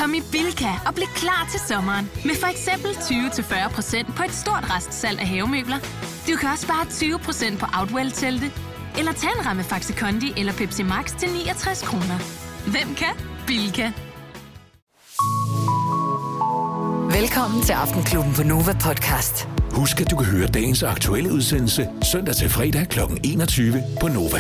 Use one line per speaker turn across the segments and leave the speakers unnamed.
Kom i Bilka og bliv klar til sommeren med for eksempel 20-40% på et stort restsalg af havemøbler. Du kan også spare 20% på Outwell-telte, eller tage en ramme Faxi Kondi eller Pepsi Max til 69 kroner. Hvem kan? Bilka.
Velkommen til Aftenklubben på Nova Podcast.
Husk, at du kan høre dagens aktuelle udsendelse søndag til fredag kl. 21 på Nova.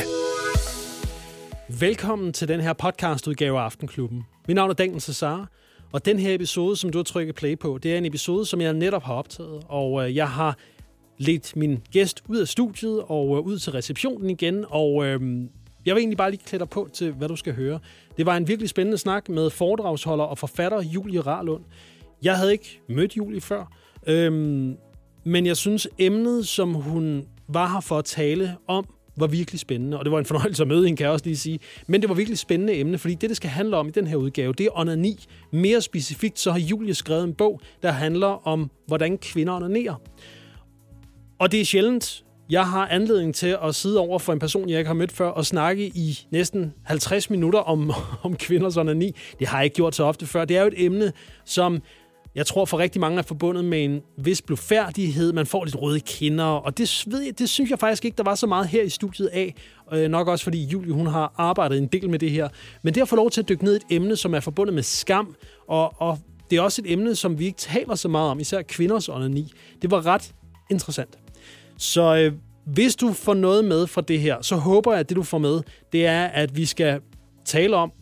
Velkommen til den her podcastudgave af Aftenklubben. Mit navn er Daniel Cesar, og den her episode, som du har trykket play på, det er en episode, som jeg netop har optaget, og jeg har ledt min gæst ud af studiet og ud til receptionen igen, og jeg vil egentlig bare lige klæde dig på til, hvad du skal høre. Det var en virkelig spændende snak med foredragsholder og forfatter Julie Ralund. Jeg havde ikke mødt Julie før, men jeg synes, emnet, som hun var her for at tale om, var virkelig spændende, og det var en fornøjelse at møde hende, kan jeg også lige sige. Men det var virkelig spændende emne, fordi det skal handle om i den her udgave, det er onani. Mere specifikt, så har Julie skrevet en bog, der handler om, hvordan kvinder onanerer. Og det er sjældent, jeg har anledning til at sidde over for en person, jeg ikke har mødt før, og snakke i næsten 50 minutter om kvinders onani. Det har jeg ikke gjort så ofte før. Det er jo et emne, som jeg tror for rigtig mange er forbundet med en vis blufærdighed. Man får lidt røde kinder, og det synes jeg faktisk ikke, der var så meget her i studiet af. Nok også fordi Julie, hun har arbejdet en del med det her. Men det at få lov til at dykke ned i et emne, som er forbundet med skam, og det er også et emne, som vi ikke taler så meget om, især kvinders onani. Det var ret interessant. Så hvis du får noget med fra det her, så håber jeg, at det du får med, det er, at vi skal tale om,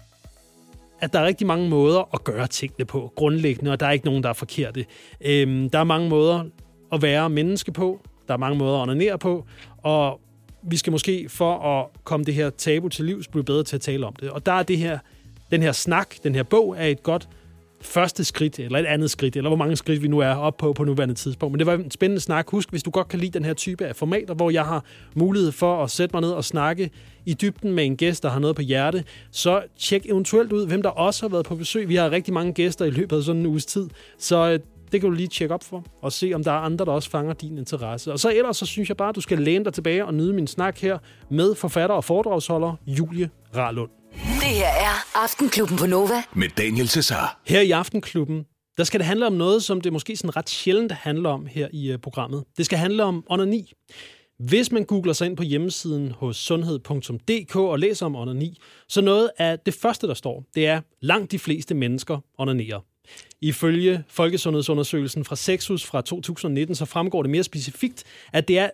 at der er rigtig mange måder at gøre tingene på, grundlæggende, og der er ikke nogen, der er forkerte. Der er mange måder at være menneske på, der er mange måder at onanere på, og vi skal måske, for at komme det her tabu til livs, blive bedre til at tale om det. Og der er den her snak, den her bog, er et godt første skridt, eller et andet skridt, eller hvor mange skridt vi nu er oppe på nuværende tidspunkt. Men det var en spændende snak. Husk, hvis du godt kan lide den her type af formater, hvor jeg har mulighed for at sætte mig ned og snakke i dybden med en gæst, der har noget på hjerte, så tjek eventuelt ud, hvem der også har været på besøg. Vi har rigtig mange gæster i løbet af sådan en uges tid, så det kan du lige tjekke op for, og se, om der er andre, der også fanger din interesse. Og så ellers, så synes jeg bare, at du skal læne dig tilbage og nyde min snak her med forfatter og foredragsholder Julie Ralund.
Det her er Aftenklubben på Nova.
Med Daniel Cesar.
Her i Aftenklubben, der skal det handle om noget, som det måske sådan ret sjældent handler om her i programmet. Det skal handle om onani. Hvis man googler sig ind på hjemmesiden hos sundhed.dk og læser om onani, så noget af det første, der står, det er, langt de fleste mennesker onanerer. Ifølge Folkesundhedsundersøgelsen fra Sexus fra 2019, så fremgår det mere specifikt, at det er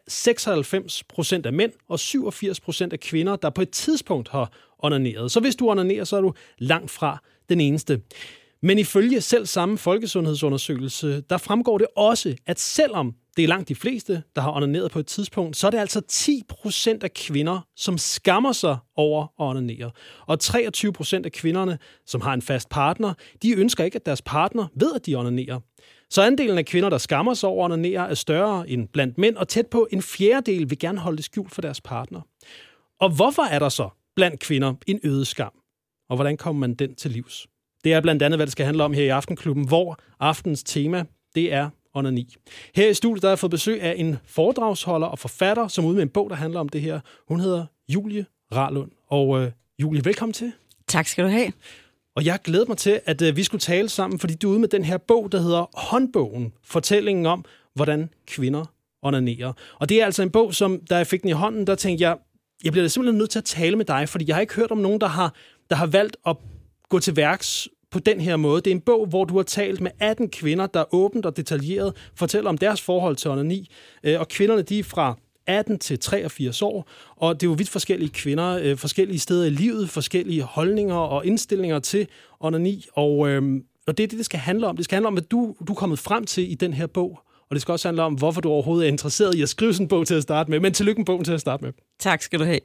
96% af mænd og 87% af kvinder, der på et tidspunkt har onaneret. Så hvis du onanerer, så er du langt fra den eneste. Men ifølge selv samme Folkesundhedsundersøgelse, der fremgår det også, at selvom det er langt de fleste, der har onaneret på et tidspunkt, så er det altså 10% af kvinder, som skammer sig over at onanere. Og 23% af kvinderne, som har en fast partner, de ønsker ikke, at deres partner ved, at de onanerer. Så andelen af kvinder, der skammer sig over at onanere, er større end blandt mænd, og tæt på en fjerdedel vil gerne holde det skjult for deres partner. Og hvorfor er der så blandt kvinder en øget skam? Og hvordan kommer man den til livs? Det er blandt andet, hvad det skal handle om her i Aftenklubben, hvor aftens tema, det er onani. Her i studiet der har jeg fået besøg af en foredragsholder og forfatter, som er ude med en bog, der handler om det her. Hun hedder Julie Ralund. Og Julie, velkommen til.
Tak skal du have.
Og jeg glæder mig til, at vi skulle tale sammen, fordi du er ude med den her bog, der hedder Håndbogen. Fortællingen om, hvordan kvinder onanerer. Og det er altså en bog, som da jeg fik den i hånden, der tænkte jeg bliver simpelthen nødt til at tale med dig, fordi jeg har ikke hørt om nogen, der har valgt at gå til værks på den her måde. Det er en bog, hvor du har talt med 18 kvinder, der åbent og detaljeret fortæller om deres forhold til onani. Og kvinderne, de er fra 18 til 83 år, og det er jo vidt forskellige kvinder, forskellige steder i livet, forskellige holdninger og indstillinger til onani. Og det er det skal handle om. Det skal handle om, hvad du er kommet frem til i den her bog. Og det skal også handle om, hvorfor du overhovedet er interesseret i at skrive sådan en bog til at starte med. Men tillykke med bogen til at starte med.
Tak skal du have.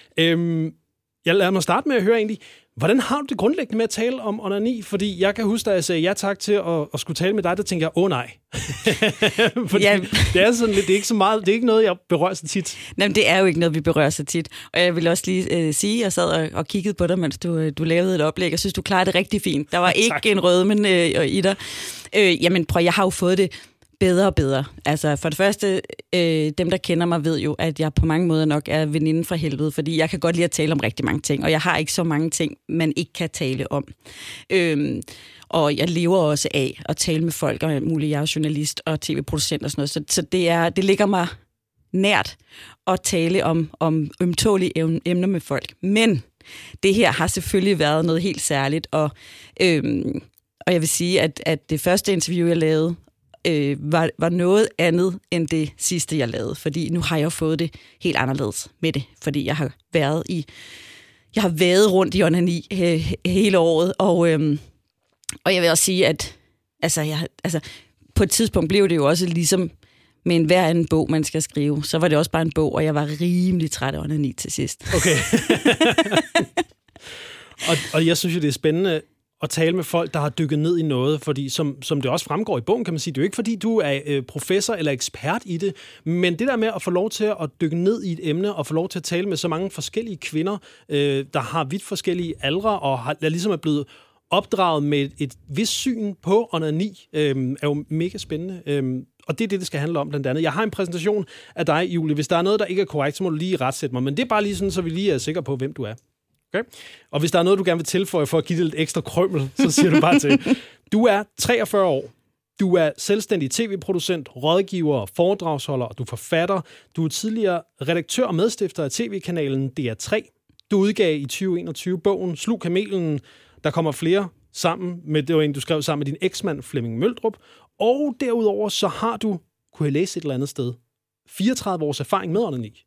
Jeg lader mig starte med at høre egentlig, hvordan har du det grundlæggende med at tale om onani? Fordi jeg kan huske, da jeg sagde ja tak til at skulle tale med dig, der tænker jeg, nej. Fordi det er sådan lidt, det er ikke så meget, det er ikke noget, jeg berører så tit.
Jamen, det er jo ikke noget, vi berører så tit. Og jeg vil også lige sige, at jeg sad og kiggede på dig, mens du lavede et oplæg. Jeg synes, du klarede det rigtig fint. Der var ikke en rødmen i dig. Jamen, prøv, jeg har jo fået det bedre og bedre. Altså for det første, dem der kender mig ved jo, at jeg på mange måder nok er veninden fra helvede, fordi jeg kan godt lide at tale om rigtig mange ting, og jeg har ikke så mange ting, man ikke kan tale om. Og jeg lever også af at tale med folk, og muligt jeg er journalist og tv-producent og sådan noget, så det ligger mig nært at tale om ømtålige emner med folk. Men det her har selvfølgelig været noget helt særligt, og jeg vil sige, at det første interview, jeg lavede, var noget andet end det sidste, jeg lavede. Fordi nu har jeg fået det helt anderledes med det. Fordi jeg har været rundt i onani hele året. Og jeg vil også sige, at på et tidspunkt blev det jo også ligesom med en hver anden bog, man skal skrive. Så var det også bare en bog, og jeg var rimelig træt af onani til sidst. Okay.
og jeg synes jo, det er spændende at tale med folk, der har dykket ned i noget, fordi som det også fremgår i bogen, kan man sige, det er jo ikke fordi, du er professor eller ekspert i det, men det der med at få lov til at dykke ned i et emne, og få lov til at tale med så mange forskellige kvinder, der har vidt forskellige aldre, og der ligesom er blevet opdraget med et vist syn på onani, er jo mega spændende. Og det er det skal handle om, blandt andet. Jeg har en præsentation af dig, Julie. Hvis der er noget, der ikke er korrekt, så må du lige retsætte mig, men det er bare lige sådan, så vi lige er sikre på, hvem du er. Okay? Og hvis der er noget, du gerne vil tilføje for at give det lidt ekstra krømmel, så siger du bare til. Du er 43 år. Du er selvstændig tv-producent, rådgiver, foredragsholder, og du er forfatter. Du er tidligere redaktør og medstifter af tv-kanalen DR3. Du udgav i 2021 bogen Slug Kamelen. Der kommer flere sammen med, det var en, du skrev sammen med din eksmand Flemming Møldrup. Og derudover så har du, kunne jeg læse et eller andet sted, 34 års erfaring med onani.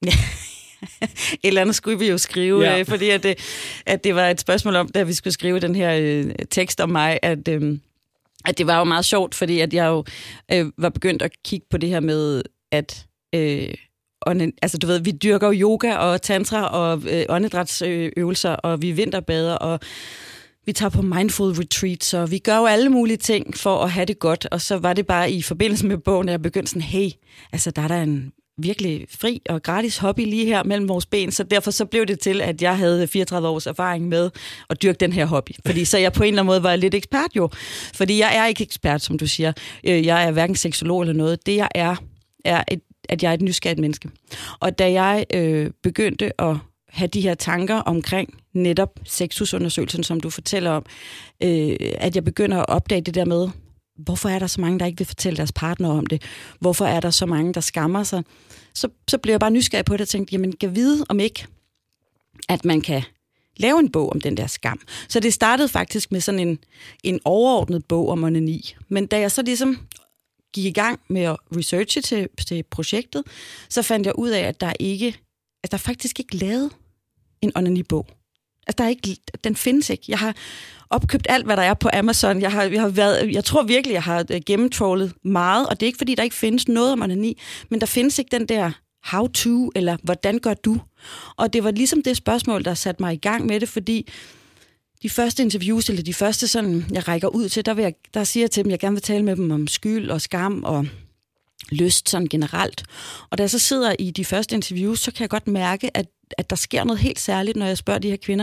Et eller andet skulle vi jo skrive, ja. Fordi at det var et spørgsmål om, da vi skulle skrive den her tekst om mig, at det var jo meget sjovt, fordi at jeg jo var begyndt at kigge på det her med, at altså du ved, vi dyrker jo yoga og tantra og åndedrætsøvelser, og vi vinterbader, og vi tager på mindful retreats, og vi gør jo alle mulige ting for at have det godt, og så var det bare i forbindelse med bogen, at jeg begyndte sådan, hey, altså der er der en virkelig fri og gratis hobby lige her mellem vores ben, så derfor så blev det til, at jeg havde 34 års erfaring med at dyrke den her hobby. Fordi så jeg på en eller anden måde var lidt ekspert jo. Fordi jeg er ikke ekspert, som du siger. Jeg er hverken seksolog eller noget. Det jeg er at jeg er et nysgerrigt menneske. Og da jeg begyndte at have de her tanker omkring netop sexusundersøgelsen, som du fortæller om, at jeg begynder at opdage det der med, hvorfor er der så mange, der ikke vil fortælle deres partner om det? Hvorfor er der så mange, der skammer sig? Så blev jeg bare nysgerrig på det og tænkte, jamen, kan vide om ikke, at man kan lave en bog om den der skam. Så det startede faktisk med sådan en overordnet bog om onani. Men da jeg så ligesom gik i gang med at researche til projektet, så fandt jeg ud af, at der faktisk ikke lavet en onani-bog. Altså, den findes ikke. Jeg har opkøbt alt, hvad der er på Amazon. Jeg tror virkelig, jeg har gennemtrawlet meget, og det er ikke, fordi der ikke findes noget om onani, men der findes ikke den der how to, eller hvordan gør du? Og det var ligesom det spørgsmål, der satte mig i gang med det, fordi de første interviews, eller de første sådan, jeg rækker ud til, der siger jeg til dem, jeg gerne vil tale med dem om skyld og skam og lyst sådan generelt. Og da jeg så sidder i de første interviews, så kan jeg godt mærke, at der sker noget helt særligt, når jeg spørger de her kvinder,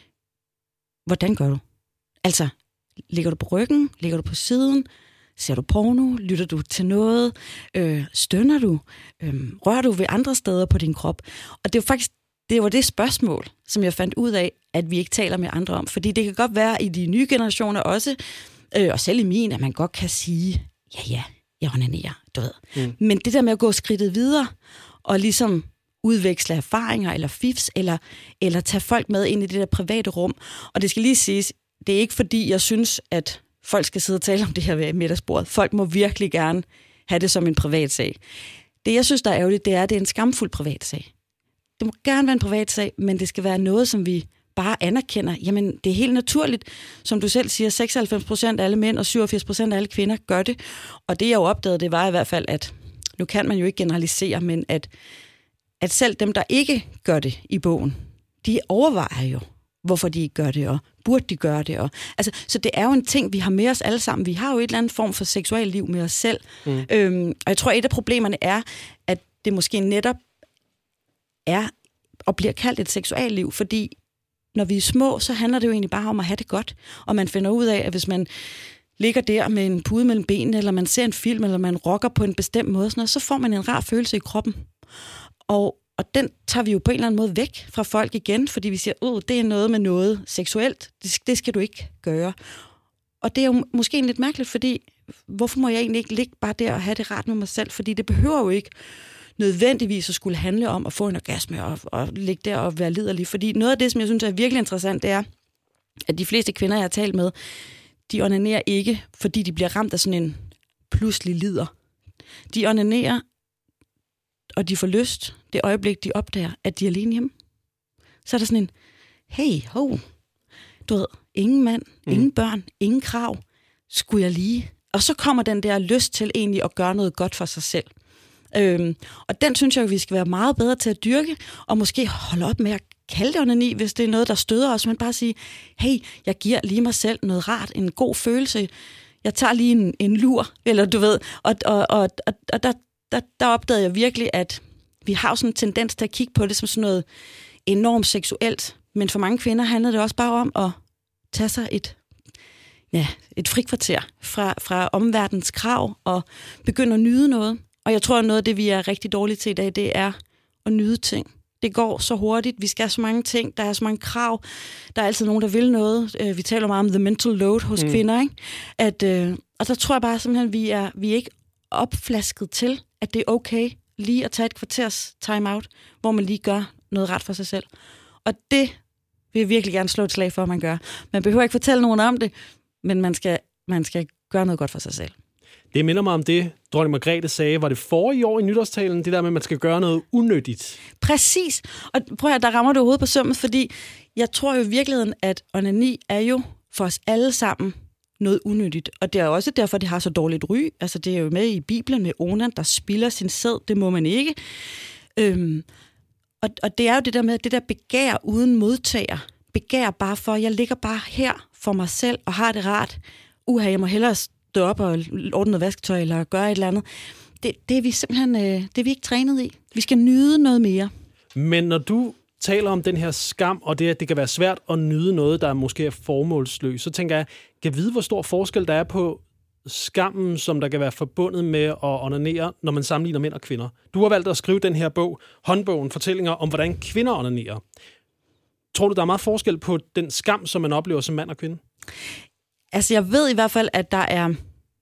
hvordan gør du? Altså, ligger du på ryggen? Ligger du på siden? Ser du porno? Lytter du til noget? Stønner du? Rører du ved andre steder på din krop? Og det var det spørgsmål, som jeg fandt ud af, at vi ikke taler med andre om. Fordi det kan godt være i de nye generationer også, og selv i min, at man godt kan sige, ja, jeg onanerer, du ved. Mm. Men det der med at gå skridtet videre, og ligesom udveksle erfaringer, eller fifs, eller tage folk med ind i det der private rum. Og det skal lige siges, det er ikke fordi, jeg synes, at folk skal sidde og tale om det her ved middagsbordet. Folk må virkelig gerne have det som en privat sag. Det, jeg synes, der er ærgerligt, det er en skamfuld privat sag. Det må gerne være en privat sag, men det skal være noget, som vi bare anerkender. Jamen, det er helt naturligt. Som du selv siger, 96% af alle mænd og 87% af alle kvinder gør det. Og det, jeg jo opdagede, det var i hvert fald, at nu kan man jo ikke generalisere, men at selv dem, der ikke gør det i bogen, de overvejer jo, hvorfor de ikke gør det, og burde de gøre det. Altså, så det er jo en ting, vi har med os alle sammen. Vi har jo et eller andet form for seksualliv med os selv. Mm. Og jeg tror, et af problemerne er, at det måske netop er og bliver kaldt et seksualliv, fordi når vi er små, så handler det jo egentlig bare om at have det godt. Og man finder ud af, at hvis man ligger der med en pude mellem benene, eller man ser en film, eller man rocker på en bestemt måde, sådan noget, så får man en rar følelse i kroppen. Og den tager vi jo på en eller anden måde væk fra folk igen, fordi vi siger, det er noget med noget seksuelt, det skal du ikke gøre. Og det er jo måske lidt mærkeligt, fordi hvorfor må jeg egentlig ikke ligge bare der og have det rart med mig selv? Fordi det behøver jo ikke nødvendigvis at skulle handle om at få en orgasme og ligge der og være liderlig. Fordi noget af det, som jeg synes er virkelig interessant, det er, at de fleste kvinder, jeg har talt med, de onanerer ikke, fordi de bliver ramt af sådan en pludselig lider. De onanerer, og de får lyst det øjeblik, de opdager, at de er alene hjemme. Så er der sådan en, hey, du ved, ingen mand, ingen børn, ingen krav, skulle jeg lige? Og så kommer den der lyst til egentlig at gøre noget godt for sig selv. Og den synes jeg, vi skal være meget bedre til at dyrke, og måske holde op med at kalde det onani, hvis det er noget, der støder os, men bare sige, hey, jeg giver lige mig selv noget rart, en god følelse, jeg tager lige en lur, eller du ved, og der opdagede jeg virkelig, at vi har sådan en tendens til at kigge på det som sådan noget enormt seksuelt, men for mange kvinder handler det også bare om at tage sig et frikvarter fra omverdens krav og begynde at nyde noget. Og jeg tror, at noget af det, vi er rigtig dårlige til i dag, det er at nyde ting. Det går så hurtigt, vi skal have så mange ting, der er så mange krav, der er altid nogen, der vil noget. Vi taler meget om the mental load hos kvinder, ikke? Og der tror jeg bare simpelthen, vi er ikke opflasket til, at det er okay lige at tage et kvarters time-out, hvor man lige gør noget ret for sig selv. Og det vil jeg virkelig gerne slå et slag for, at man gør. Man behøver ikke fortælle nogen om det, men man skal gøre noget godt for sig selv.
Det minder mig om det, dronning Margrethe sagde, var det forrige år i nytårstalen, det der med, at man skal gøre noget unyttigt.
Præcis. Og prøv at der rammer du hovedet på sømmet, fordi jeg tror jo i virkeligheden, at onani er jo for os alle sammen noget unyttigt. Og det er også derfor, det har så dårligt ry. Altså det er jo med i Bibelen med Onan, der spilder sin sæd. Det må man ikke. Og det er jo det der med, det der begær uden modtager. Begær bare for, jeg ligger bare her for mig selv og har det rart. Jeg må hellere stå op og ordne noget vasketøj eller gøre et eller andet. Det er vi simpelthen det er vi ikke trænet i. Vi skal nyde noget mere.
Men når du taler om den her skam, og det, at det kan være svært at nyde noget, der måske er formålsløst, så tænker jeg, kan vide, hvor stor forskel der er på skammen, som der kan være forbundet med at onanere, når man sammenligner mænd og kvinder. Du har valgt at skrive den her bog, håndbogen, fortællinger om, hvordan kvinder onanerer. Tror du, der er meget forskel på den skam, som man oplever som mand og kvinde?
Altså, jeg ved i hvert fald, at der er...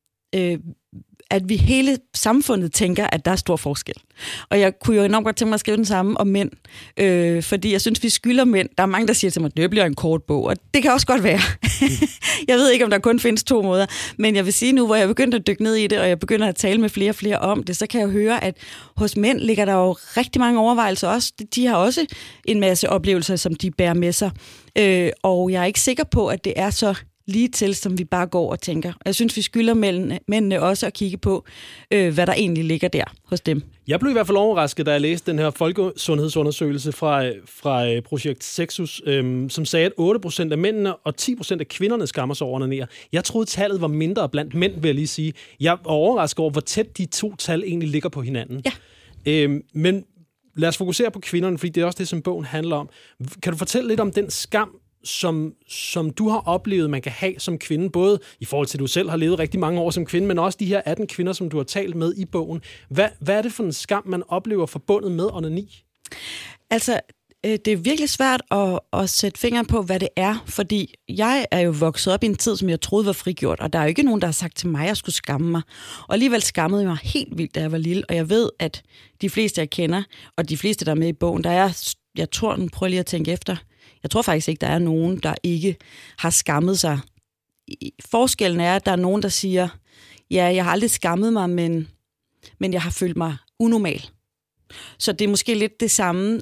at vi hele samfundet tænker, at der er stor forskel. Og jeg kunne jo enormt godt tænke mig at skrive den samme om mænd, fordi jeg synes, vi skylder mænd. Der er mange, der siger til mig, at det bliver en kort bog, og det kan også godt være. Jeg ved ikke, om der kun findes 2 måder, men jeg vil sige nu, hvor jeg begynder at dykke ned i det, og jeg begynder at tale med flere og flere om det, så kan jeg jo høre, at hos mænd ligger der jo rigtig mange overvejelser også. De har også en masse oplevelser, som de bærer med sig, og jeg er ikke sikker på, at det er så lige til, som vi bare går og tænker. Jeg synes, vi skylder mændene også at kigge på, hvad der egentlig ligger der hos dem. Jeg
blev i hvert fald overrasket, da jeg læste den her folkesundhedsundersøgelse fra Projekt Sexus, som sagde, at 8% af mændene og 10% af kvinderne skammer sig over at onanere. Jeg troede, tallet var mindre blandt mænd, vil jeg lige sige. Jeg er overrasket over, hvor tæt de 2 tal egentlig ligger på hinanden. Ja. Men lad os fokusere på kvinderne, fordi det er også det, som bogen handler om. Kan du fortælle lidt om den skam, som du har oplevet, man kan have som kvinde, både i forhold til, at du selv har levet rigtig mange år som kvinde, men også de her 18 kvinder, som du har talt med i bogen. Hvad er det for en skam, man oplever forbundet med onani? Altså, det er virkelig svært at sætte fingeren på, hvad det er, fordi jeg er jo vokset op i en tid, som jeg troede var frigjort, og der er jo ikke nogen, der har sagt til mig, at jeg skulle skamme mig. Og alligevel skammede jeg mig helt vildt, da jeg var lille, og jeg ved, at de fleste, jeg kender, og de fleste, der er med i bogen, der er, jeg tror, nu prøver lige at tænke efter, jeg tror faktisk ikke, der er nogen, der ikke har skammet sig. Forskellen er, at der er nogen, der siger, ja, jeg har aldrig skammet mig, men jeg har følt mig unormal. Så det er måske lidt det samme.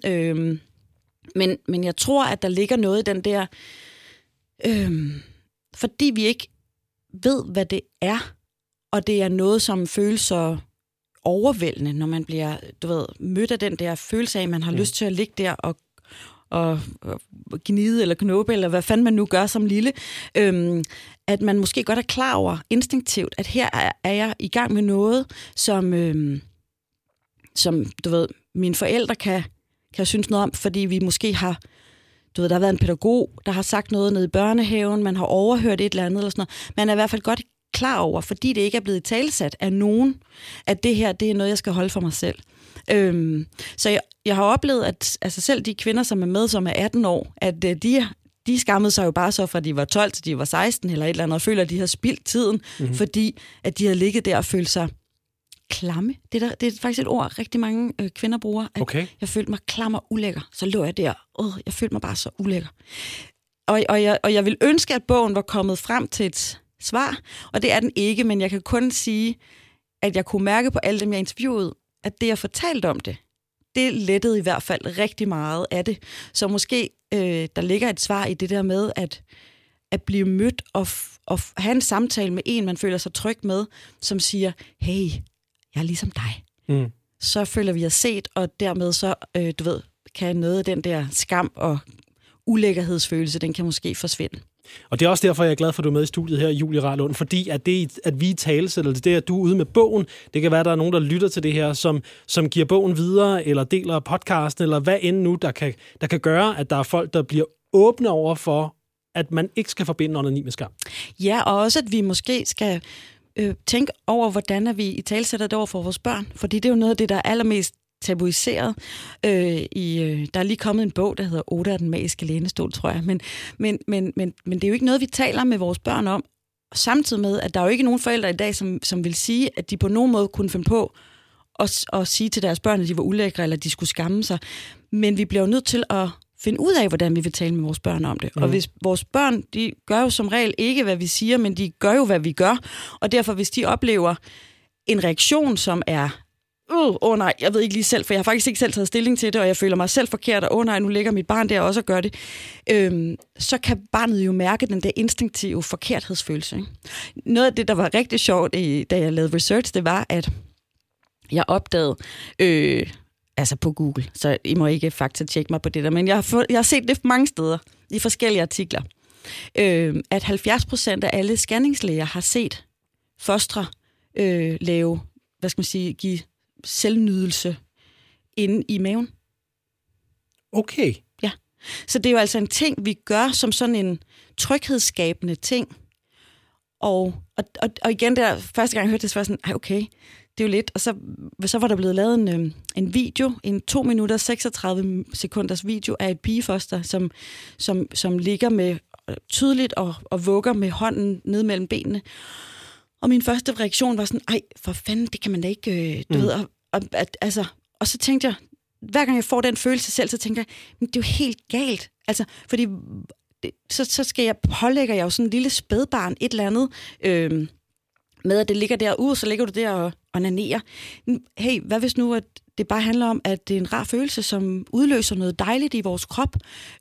Men jeg tror, at der ligger noget i den der, fordi vi ikke ved, hvad det er, og det er noget, som føles så overvældende, når man bliver, mødt af den der følelse af, at man har lyst til at ligge der og gnide eller knåbe, eller hvad fanden man nu gør som lille, at man måske godt er klar over instinktivt, at her er jeg i gang med noget, som mine forældre kan synes noget om, fordi vi måske har, der har været en pædagog, der har sagt noget nede i børnehaven, man har overhørt et eller andet, eller sådan noget. Man er i hvert fald godt
klar over, fordi det ikke er blevet talsat af nogen, at det her, det er noget, jeg skal holde for mig selv. Så jeg har oplevet, at altså selv de kvinder, som er med, som er 18 år, at de skammede sig jo bare så fra de var 12 til de var 16 eller et eller andet, og føler, at de har spildt tiden, fordi at de har ligget der og følt sig klamme. Det er faktisk et ord, rigtig mange kvinder bruger. At jeg følte mig klam og ulækker. Så lå jeg der. Jeg følte mig bare så ulækker. Og jeg vil ønske, at bogen var kommet frem til et svar, og det er den ikke, men jeg kan kun sige, at jeg kunne mærke på alle dem, jeg interviewede, at det, jeg fortalte om det lettede i hvert fald rigtig meget af det. Så måske der ligger et svar i det der med, at blive mødt og have en samtale med en, man føler sig tryg med, som siger, hey, jeg er ligesom dig. Så føler vi os set, og dermed så, kan noget af den der skam og ulækkerhedsfølelse, den kan måske forsvinde.
Og det er også derfor, jeg er glad for, at du er med i studiet her, Julie Rarlund, fordi at vi talesætter det, at du er ude med bogen, det kan være, at der er nogen, der lytter til det her, som giver bogen videre, eller deler podcasten, eller hvad end nu, der kan gøre, at der er folk, der bliver åbne over for, at man ikke skal forbinde onani med skam. Ja, og også, at vi måske skal tænke over, hvordan er vi i talesætter det over for vores børn, fordi det er jo noget af det, der er allermest tabuiseret. Der er lige kommet en bog, der hedder Oda og den magiske lænestol, tror jeg. Men det er jo ikke noget, vi taler med vores børn om. Samtidig med, at der er jo ikke nogen forældre i dag, som vil sige, at de på nogen måde kunne finde på at sige til deres børn, at de var ulækre, eller at de skulle skamme sig. Men vi bliver jo nødt til at finde ud af, hvordan vi vil tale med vores børn om det. Og hvis vores børn, de gør jo som regel ikke, hvad vi siger, men de gør jo, hvad vi gør. Og derfor, hvis de oplever en reaktion, som er nej, jeg ved ikke lige selv, for jeg har faktisk ikke selv taget stilling til det, og jeg føler mig selv forkert, og nej, nu ligger mit barn der også og gør det, så kan barnet jo mærke den der instinktive forkerthedsfølelse. Ikke? Noget af det, der var rigtig sjovt, da jeg lavede research, det var, at jeg opdagede, altså på Google, så I må ikke faktatjekke mig på det der, men jeg har set det mange steder, i forskellige artikler, at 70% af alle scanningslæger har set fostre lave, give selvnydelse inde i maven. Okay. Ja. Så det er jo altså en ting, vi gør som sådan en tryghedsskabende ting. Og igen, der første gang jeg hørte det, så var sådan, okay, det er jo lidt. Og så var der blevet lavet en video, en 2 minutter 36 sekunders video af et pigefoster, som ligger med tydeligt og vugger med hånden ned mellem benene. Og min første reaktion var sådan, for fanden, det kan man da ikke, du ved. Og så tænkte jeg, hver gang jeg får den følelse selv, så tænker jeg, men det er jo helt galt. Altså, fordi så pålægger jeg jo sådan en lille spædbarn et eller andet, med at det ligger derude, så ligger du der og onanerer. Hey, hvad hvis nu, at det bare handler om, at det er en rar følelse, som udløser noget dejligt i vores krop?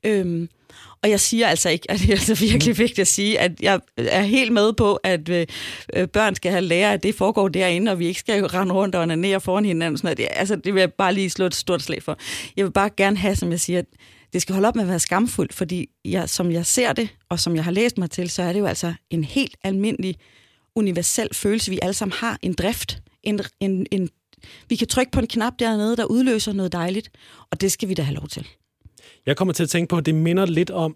Og jeg siger altså ikke, at det er altså virkelig vigtigt at sige, at jeg er helt med på, at børn skal have lære, at det foregår derinde, og vi ikke skal rende rundt og onanere foran hinanden. Sådan noget. Det vil jeg bare lige slå et stort slag for. Jeg vil bare gerne have, som jeg siger, at det skal holde op med at være skamfuldt, fordi som jeg ser det, og som jeg har læst mig til, så er det jo altså en helt almindelig, universel følelse, vi alle sammen har. En drift. Vi kan trykke på en knap dernede, der udløser noget dejligt, og det skal vi da have lov til. Jeg kommer til at tænke på, at det minder lidt om,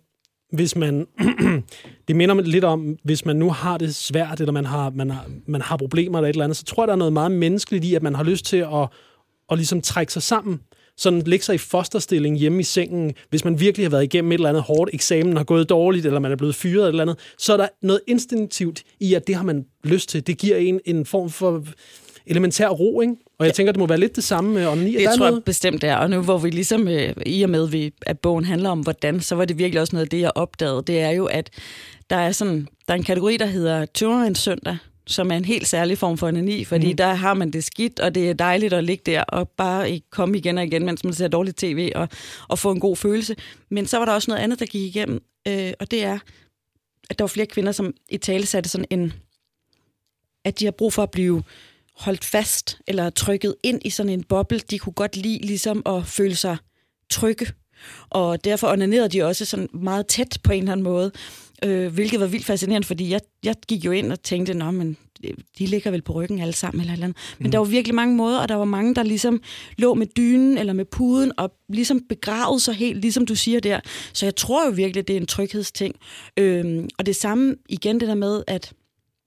hvis man nu har det svært, eller man har problemer eller et eller andet, så tror jeg, der er noget meget menneskeligt i, at man har lyst til at ligesom trække sig sammen, sådan lægge sig i fosterstilling hjemme i sengen, hvis man virkelig har været igennem et eller andet hårdt eksamen, har gået dårligt, eller man er blevet fyret eller andet, så er der noget instinktivt i, at det har man lyst til. Det giver en form for elementær ro, ikke? Og jeg tænker, det må være lidt det samme med onani. Det tror jeg bestemt er, og nu hvor vi ligesom, i og med, at bogen handler om hvordan, så var det virkelig også noget af det, jeg opdagede. Det er jo, at der er en kategori, der hedder tømmermandssøndag, som er en helt særlig form for onani, fordi der har man det skidt, og det er dejligt at ligge der og bare ikke komme igen og igen, mens man ser dårligt tv og få en god følelse. Men så var der også noget andet, der gik igennem, og det er, at der var flere kvinder, som i tale satte sådan at de har brug for at blive holdt fast eller trykket ind i sådan en boble. De kunne godt lide ligesom at føle sig trygge, og derfor onanerede de også sådan meget tæt på en eller anden måde, hvilket var vildt fascinerende, fordi jeg gik jo ind og tænkte, men de ligger vel på ryggen alle sammen eller et eller andet. Men der var virkelig mange måder, og der var mange, der ligesom lå med dynen eller med puden og ligesom begravede sig helt, ligesom du siger der. Så jeg tror jo virkelig, det er en tryghedsting. Og det samme igen det der med,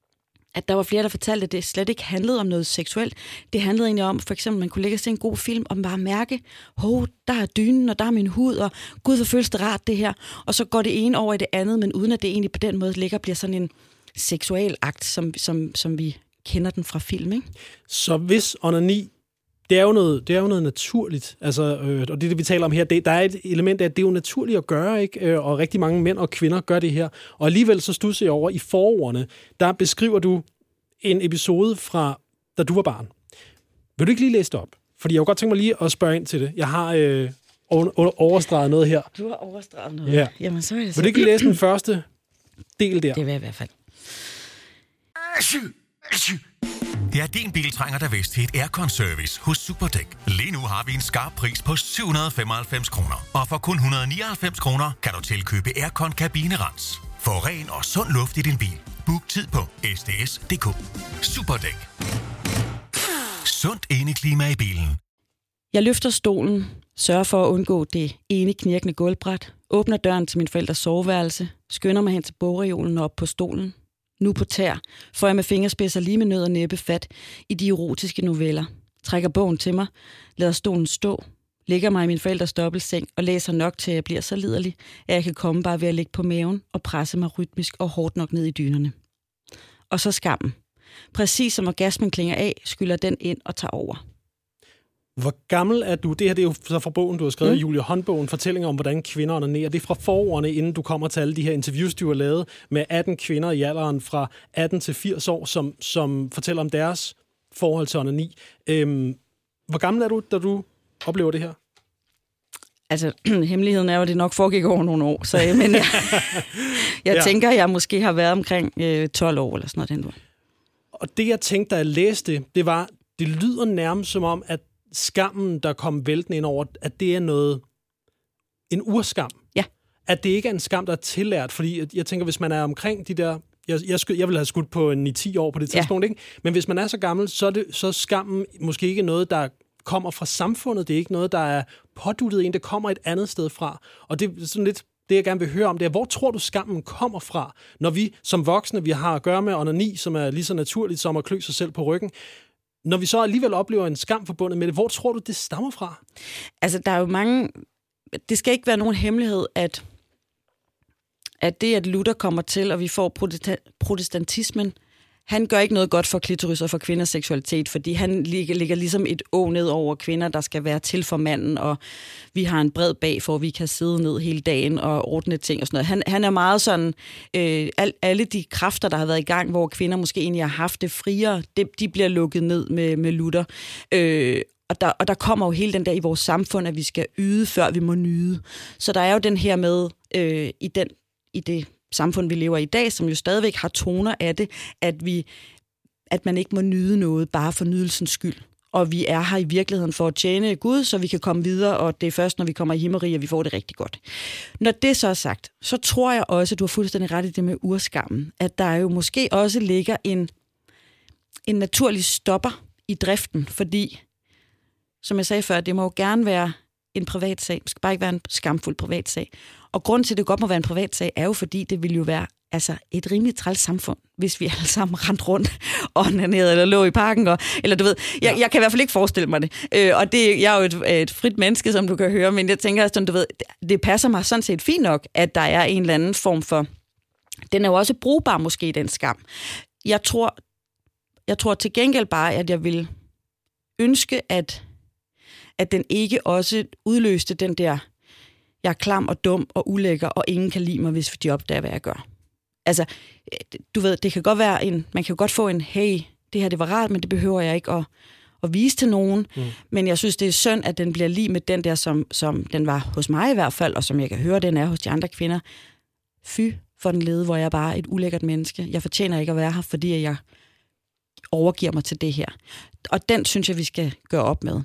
at der var flere, der fortalte, at det slet ikke handlede om noget seksuelt. Det handlede egentlig om, for eksempel, man kunne ligge og se en god film, og bare mærke, der er dynen, og der er min hud, og gud, hvor føles det rart, det her. Og så går det ene over i det andet, men uden at det egentlig på den måde ligger bliver sådan en seksuel akt, som vi kender den fra film, ikke?
Så hvis onani, det er jo noget naturligt, altså, og det vi taler om her, der er et element af, at det er jo naturligt at gøre, ikke? Og rigtig mange mænd og kvinder gør det her. Og alligevel så studser jeg over i forordene, der beskriver du en episode fra, da du var barn. Vil du ikke lige læse det op? Fordi jeg kunne godt tænke mig lige at spørge ind til det. Jeg har overstreget noget her.
Du har overstreget noget?
Ja.
Jamen, så er det så.
Vil du ikke læse den første del der?
Det vil jeg i hvert fald.
Det er din bil trænger der vist til et aircon-service hos Superdæk. Lige nu har vi en skarp pris på 795 kroner. Og for kun 199 kroner kan du tilkøbe aircon kabinerens. Få ren og sund luft i din bil. Book tid på sds.dk. Superdæk. Sundt indeklima i bilen.
Jeg løfter stolen, sørger for at undgå det ene knirkende gulvbræt, åbner døren til min forældres soveværelse, skynder mig hen til bogreolen og op på stolen. Nu på tær, får jeg med fingerspidser lige med nød og næppe fat i de erotiske noveller. Trækker bogen til mig, lader stolen stå, lægger mig i min forældres dobbeltseng og læser nok til, at jeg bliver så liderlig, at jeg kan komme bare ved at ligge på maven og presse mig rytmisk og hårdt nok ned i dynerne. Og så skammen. Præcis som orgasmen klinger af, skyller den ind og tager over.
Hvor gammel er du? Det her det er jo så fra bogen, du har skrevet, Julie Håndbogen, fortællinger om, hvordan kvinder onanerer. Det er fra forordene, inden du kommer til alle de her interviews, du har lavet med 18 kvinder i alderen fra 18 til 80 år, som fortæller om deres forhold til onani. Hvor gammel er du, da du oplever det her?
Altså, hemmeligheden er jo, at det nok foregik over nogle år, så men jeg tænker, jeg måske har været omkring 12 år eller sådan noget. Den.
Og det, jeg tænkte, da jeg læste det var, det lyder nærmest som om, at skammen, der kom væltende ind over, at det er en urskam.
Ja. At
det ikke er en skam, der er tillært, fordi jeg tænker, hvis man er omkring de der, jeg vil have skudt på 9-10 år på det tidspunkt, ikke? Men hvis man er så gammel, så er skammen måske ikke noget, der kommer fra samfundet, det er ikke noget, der er påduttet en, det kommer et andet sted fra. Og det er sådan lidt det, jeg gerne vil høre om, det er, hvor tror du, skammen kommer fra, når vi som voksne, vi har at gøre med onani, som er lige så naturligt som at klø sig selv på ryggen. Når vi så alligevel oplever en skam forbundet med det, hvor tror du, det stammer fra?
Altså, der er jo mange. Det skal ikke være nogen hemmelighed, at det, at Luther kommer til, og vi får protestantismen, han gør ikke noget godt for klitoris og for kvinders seksualitet, fordi han ligger ligesom et å ned over kvinder, der skal være til for manden, og vi har en bred bag, for vi kan sidde ned hele dagen og ordne ting og sådan noget. Han er meget sådan, alle de kræfter, der har været i gang, hvor kvinder måske egentlig har haft det friere, de bliver lukket ned med Luther. Og der kommer jo hele den der i vores samfund, at vi skal yde, før vi må nyde. Så der er jo den her med, i det samfund, vi lever i dag, som jo stadigvæk har toner af det, at man ikke må nyde noget bare for nydelsens skyld. Og vi er her i virkeligheden for at tjene Gud, så vi kan komme videre, og det er først, når vi kommer i himmeriget, at vi får det rigtig godt. Når det så er sagt, så tror jeg også, at du har fuldstændig ret i det med urskammen, at der jo måske også ligger en naturlig stopper i driften, fordi, som jeg sagde før, det må jo gerne være en privat sag. Det skal bare ikke være en skamfuld privat sag. Og grund til, at det godt må være en privat sag, er jo fordi, det vil jo være et rimeligt træls samfund, hvis vi alle sammen rendte rundt og onanerede eller lå i parken. Eller du ved, jeg kan i hvert fald ikke forestille mig det. Og jeg er jo et frit menneske, som du kan høre, men jeg tænker, sådan, du ved, det passer mig sådan set fint nok, at der er en eller anden form for. Den er jo også brugbar måske, den skam. Jeg tror til gengæld bare, at jeg vil ønske, at den ikke også udløste den der, jeg er klam og dum og ulækker, og ingen kan lide mig, hvis de opdager, hvad jeg gør. Altså, du ved, det kan godt være man kan jo godt få en, hey, det her det var rart, men det behøver jeg ikke at vise til nogen. Men jeg synes, det er synd, at den bliver lige med den der, som den var hos mig i hvert fald, og som jeg kan høre, den er hos de andre kvinder. Fy for den lede, hvor jeg bare er et ulækkert menneske. Jeg fortjener ikke at være her, fordi jeg overgiver mig til det her. Og den synes jeg, vi skal gøre op med.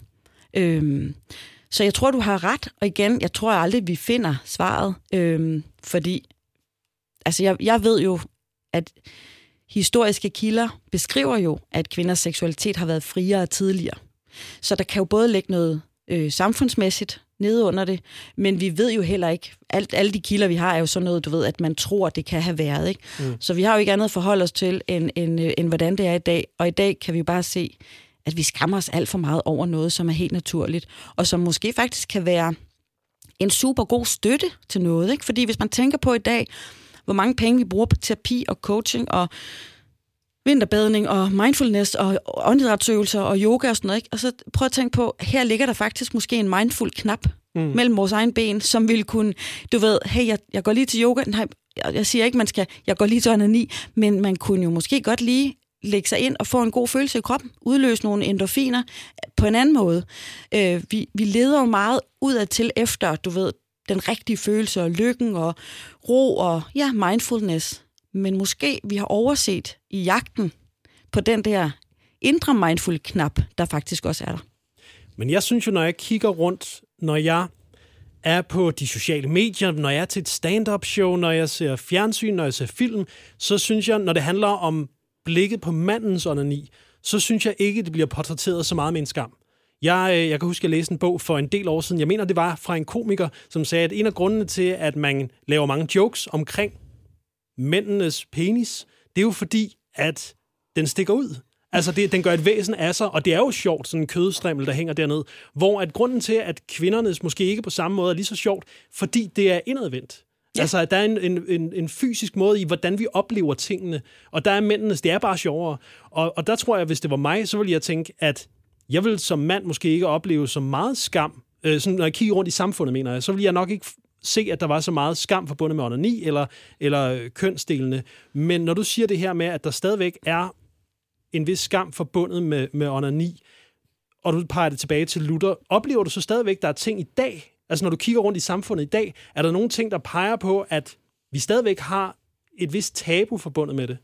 Så jeg tror, du har ret, og igen, jeg tror aldrig, vi finder svaret, fordi altså jeg ved jo, at historiske kilder beskriver jo, at kvinders seksualitet har været friere tidligere. Så der kan jo både ligge noget samfundsmæssigt, nede under det, men vi ved jo heller ikke, alle de kilder, vi har, er jo sådan noget, du ved, at man tror, det kan have været, ikke? Så vi har jo ikke andet at forholde os til, end hvordan det er i dag, og i dag kan vi jo bare se, at vi skammer os alt for meget over noget, som er helt naturligt, og som måske faktisk kan være en super god støtte til noget, ikke? Fordi hvis man tænker på i dag, hvor mange penge vi bruger på terapi og coaching og vinterbadning og mindfulness og åndedrætsøvelser og yoga og sådan noget, ikke? Og så prøv at tænke på, her ligger der faktisk måske en mindful-knap mellem vores egen ben, som vil kunne, du ved, hey, jeg går lige til yoga. Nej, jeg siger ikke, jeg går lige til onani, men man kunne jo måske godt lige lægge sig ind og få en god følelse i kroppen, udløse nogle endorfiner på en anden måde. Vi leder jo meget udad til efter, du ved, den rigtige følelse og lykken og ro og mindfulness. Men måske vi har overset i jagten på den der indre mindful-knap, der faktisk også er der.
Men jeg synes jo, når jeg kigger rundt, når jeg er på de sociale medier, når jeg er til et stand-up show, når jeg ser fjernsyn, når jeg ser film, så synes jeg, når det handler om blikket på mandens onani, så synes jeg ikke, det bliver portrætteret så meget med en skam. Jeg kan huske, at jeg læste en bog for en del år siden. Jeg mener, det var fra en komiker, som sagde, at en af grundene til, at man laver mange jokes omkring mændenes penis, det er jo fordi, at den stikker ud. Altså, den gør et væsen af sig, og det er jo sjovt, sådan en kødstrimmel, der hænger dernede, hvor at grunden til, at kvindernes måske ikke på samme måde er lige så sjovt, fordi det er indadvendt. Ja. Altså, at der er en fysisk måde i, hvordan vi oplever tingene, og der er mændenes, det er bare sjovere. Og der tror jeg, hvis det var mig, så ville jeg tænke, at jeg vil som mand måske ikke opleve så meget skam, sådan, når jeg kigger rundt i samfundet, mener jeg, så vil jeg nok ikke se, at der var så meget skam forbundet med onani eller kønsdelene. Men når du siger det her med, at der stadigvæk er en vis skam forbundet med onani, og du peger det tilbage til Luther, oplever du så stadigvæk, at der er ting i dag, altså når du kigger rundt i samfundet i dag, er der nogle ting, der peger på, at vi stadigvæk har et vist tabu forbundet med det?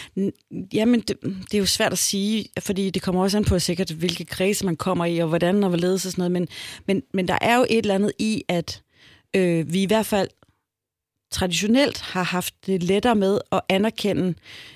Jamen, det er jo svært at sige, fordi det kommer også an på sikkert, hvilke kredse man kommer i, og hvordan og hvorledes og sådan noget, men der er jo et eller andet i, at vi i hvert fald traditionelt har haft det lettere med at anerkende,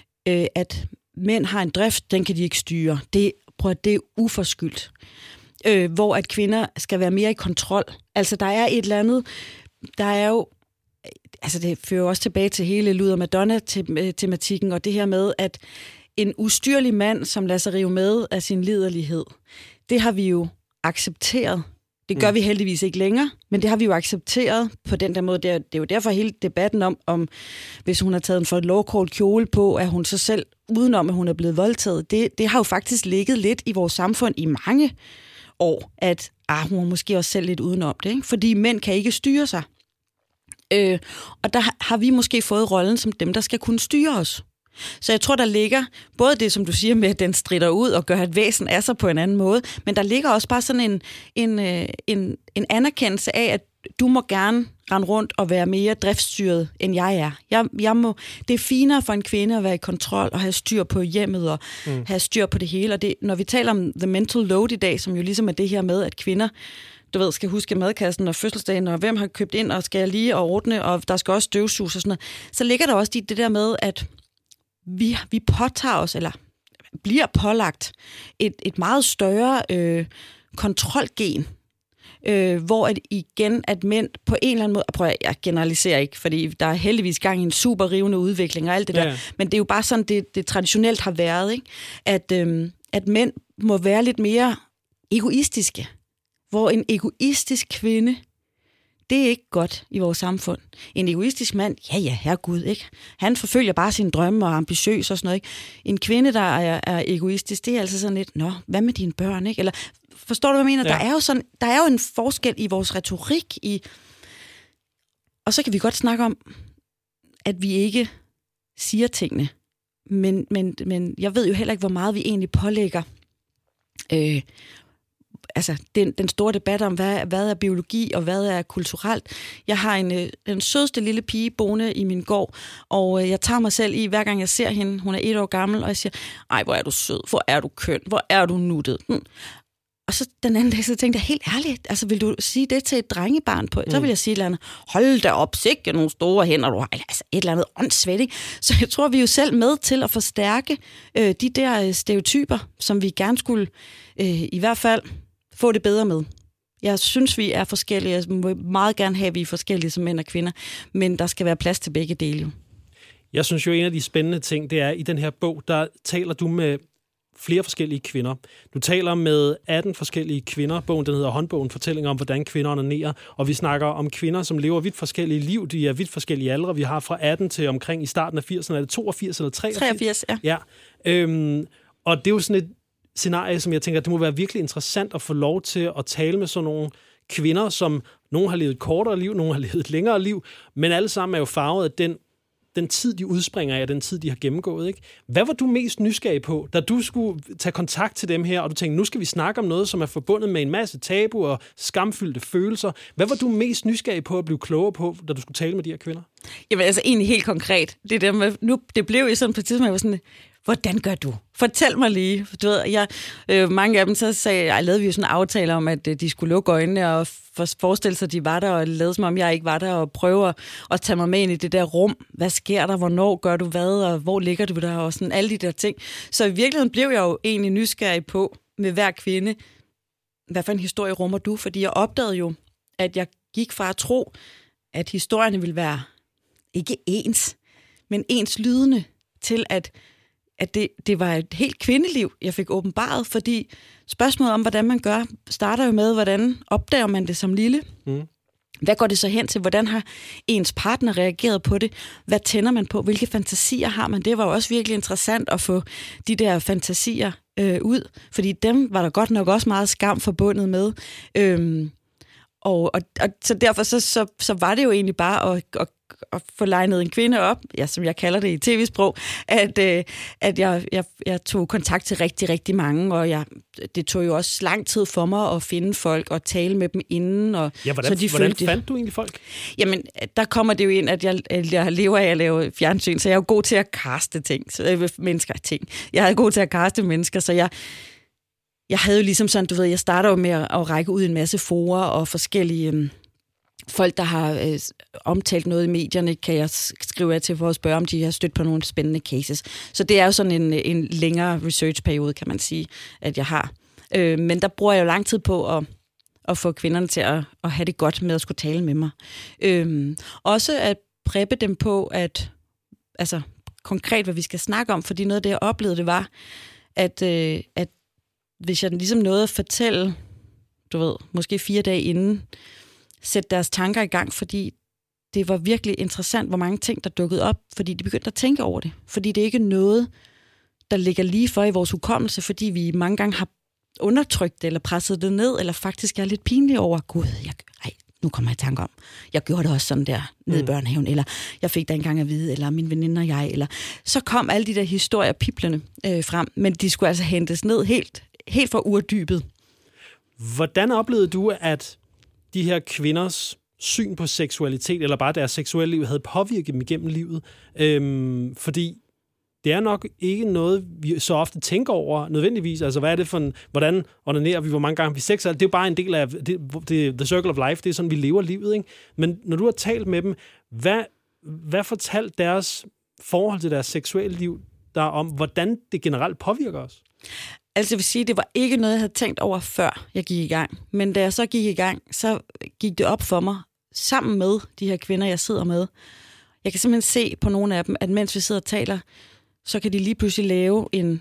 at mænd har en drift, den kan de ikke styre. Det er uforskyldt. Hvor at kvinder skal være mere i kontrol. Altså, der er et eller andet, der er jo, altså det fører også tilbage til hele Luther Madonna-tematikken, og det her med, at en ustyrlig mand, som lader sig rive med af sin liderlighed, det har vi jo accepteret. Det gør vi heldigvis ikke længere, men det har vi jo accepteret på den der måde. Det er jo derfor hele debatten om hvis hun har taget en for lovkort kjole på, at hun så selv, udenom at hun er blevet voldtaget, det har jo faktisk ligget lidt i vores samfund i mange år, at hun er måske også selv lidt udenom det, ikke? Fordi mænd kan ikke styre sig. Og der har vi måske fået rollen som dem, der skal kunne styre os. Så jeg tror, der ligger både det, som du siger med, at den stritter ud og gør et væsen af sig på en anden måde, men der ligger også bare sådan en anerkendelse af, at du må gerne rende rundt og være mere driftsstyret, end jeg er. Det er finere for en kvinde at være i kontrol og have styr på hjemmet og have styr på det hele. Og det, når vi taler om the mental load i dag, som jo ligesom er det her med, at kvinder, du ved, skal huske madkassen og fødselsdagen, og hvem har købt ind, og skal jeg lige og ordne, og der skal også støvsuges og sådan noget, så ligger der også det der med, at vi påtager os, eller bliver pålagt et meget større kontrolgen, hvor at mænd på en eller anden måde, jeg generaliserer ikke, fordi der er heldigvis gang i en super rivende udvikling og alt det der, men det er jo bare sådan, det traditionelt har været, ikke? At mænd må være lidt mere egoistiske, hvor en egoistisk kvinde, det er ikke godt i vores samfund. En egoistisk mand, herregud, ikke? Han forfølger bare sine drømme og er ambitiøs og sådan noget, ikke? En kvinde, der er egoistisk, det er altså sådan lidt, hvad med dine børn, ikke? Eller, forstår du, hvad jeg mener? Ja. Der er jo en forskel i vores retorik, og så kan vi godt snakke om, at vi ikke siger tingene. Men jeg ved jo heller ikke, hvor meget vi egentlig pålægger altså den store debat om, hvad er biologi, og hvad er kulturelt. Jeg har den sødeste lille pige boende i min gård, og jeg tager mig selv i, hver gang jeg ser hende, hun er 1 år gammel, og jeg siger, ej, hvor er du sød, hvor er du køn, hvor er du nuttet. Og så den anden dag, så tænkte jeg, helt ærligt, altså vil du sige det til et drengebarn på? Så vil jeg sige et eller andet, hold da op, sikke nogle store hænder, du har, altså et eller andet åndssvagt, ikke? Så jeg tror, vi er jo selv med til at forstærke de der stereotyper, som vi gerne skulle i hvert fald få det bedre med. Jeg synes, vi er forskellige. Jeg må meget gerne have, at vi er forskellige som mænd og kvinder, men der skal være plads til begge dele jo.
Jeg synes jo, en af de spændende ting, det er, i den her bog, der taler du med flere forskellige kvinder. Du taler med 18 forskellige kvinder. Bogen, den hedder Håndbogen, fortællinger om, hvordan kvinder onanerer. Og vi snakker om kvinder, som lever vidt forskellige liv. De er vidt forskellige aldre. Vi har fra 18 til omkring i starten af 80'erne. Er det 82 eller 83?
83, ja.
Og det er jo sådan et scenarie, som jeg tænker, det må være virkelig interessant at få lov til at tale med sådan nogle kvinder, som nogen har levet et kortere liv, nogen har levet et længere liv, men alle sammen er jo farvet af den tid, de udspringer af, den tid, de har gennemgået. Ikke? Hvad var du mest nysgerrig på, da du skulle tage kontakt til dem her, og du tænkte, nu skal vi snakke om noget, som er forbundet med en masse tabu og skamfyldte følelser. Hvad var du mest nysgerrig på at blive klogere på, da du skulle tale med de her kvinder?
Jamen altså egentlig helt konkret. Det der med, nu, det blev jo sådan på et tidspunkt, jeg var sådan, hvordan gør du? Fortæl mig lige. Du ved, mange af dem så lavede vi jo sådan en aftale om, at de skulle lukke øjnene og forestille sig, at de var der, og lade som om jeg ikke var der, og prøve at tage mig med ind i det der rum. Hvad sker der? Hvornår gør du hvad? Og hvor ligger du der? Og sådan alle de der ting. Så i virkeligheden blev jeg jo egentlig nysgerrig på, med hver kvinde, hvad for en historie rummer du? Fordi jeg opdagede jo, at jeg gik fra at tro, at historierne ville være ikke ens, men ens lydende, til at det var et helt kvindeliv, jeg fik åbenbaret, fordi spørgsmålet om, hvordan man gør, starter jo med, hvordan opdager man det som lille? Hvad går det så hen til? Hvordan har ens partner reageret på det? Hvad tænder man på? Hvilke fantasier har man? Det var jo også virkelig interessant at få de der fantasier ud, fordi dem var der godt nok også meget skam forbundet med. Og så derfor så var det jo egentlig bare at få legnet en kvinde op, ja, som jeg kalder det i tv-sprog, at jeg tog kontakt til rigtig, rigtig mange, og det tog jo også lang tid for mig at finde folk og tale med dem inden. Og,
ja, hvordan fandt du egentlig folk?
Jamen, der kommer det jo ind, at jeg lever af at lave fjernsyn, så jeg er jo god til at kaste ting, mennesker. Jeg er god til at kaste mennesker, så jeg havde jo ligesom sådan, du ved, jeg starter jo med at række ud en masse forer og forskellige folk, der har omtalt noget i medierne, kan jeg skrive af til for at spørge, om de har stødt på nogle spændende cases. Så det er jo sådan en længere researchperiode, kan man sige, at jeg har. Men der bruger jeg jo lang tid på at få kvinderne til at have det godt med at skulle tale med mig. Også at preppe dem på, at altså konkret, hvad vi skal snakke om, fordi noget af det, jeg oplevede, det var, at hvis jeg ligesom nåede at fortælle, du ved, måske 4 dage inden, sætte deres tanker i gang, fordi det var virkelig interessant, hvor mange ting, der dukkede op, fordi de begyndte at tænke over det. Fordi det er ikke noget, der ligger lige for i vores hukommelse, fordi vi mange gange har undertrykt det, eller presset det ned, eller faktisk er lidt pinlige over, gud, nu kommer jeg i tanke om, jeg gjorde det også sådan der nede i børnehaven, eller jeg fik da engang at vide, eller min veninde og jeg, eller så kom alle de der historier piblende frem, men de skulle altså hentes ned helt fra urdybet. Hvordan
oplevede du, at de her kvinders syn på seksualitet, eller bare deres seksuelle liv, havde påvirket dem igennem livet? Fordi det er nok ikke noget, vi så ofte tænker over nødvendigvis. Altså, hvad er det for hvordan onanerer vi, hvor mange gange vi sexer? Det er jo bare en del af the circle of life. Det er sådan, vi lever livet, ikke? Men når du har talt med dem, hvad fortalte deres forhold til deres seksuelle liv der om, hvordan det generelt påvirker os?
Altså, jeg vil sige, det var ikke noget, jeg havde tænkt over, før jeg gik i gang. Men da jeg så gik i gang, så gik det op for mig, sammen med de her kvinder, jeg sidder med. Jeg kan simpelthen se på nogle af dem, at mens vi sidder og taler, så kan de lige pludselig lave en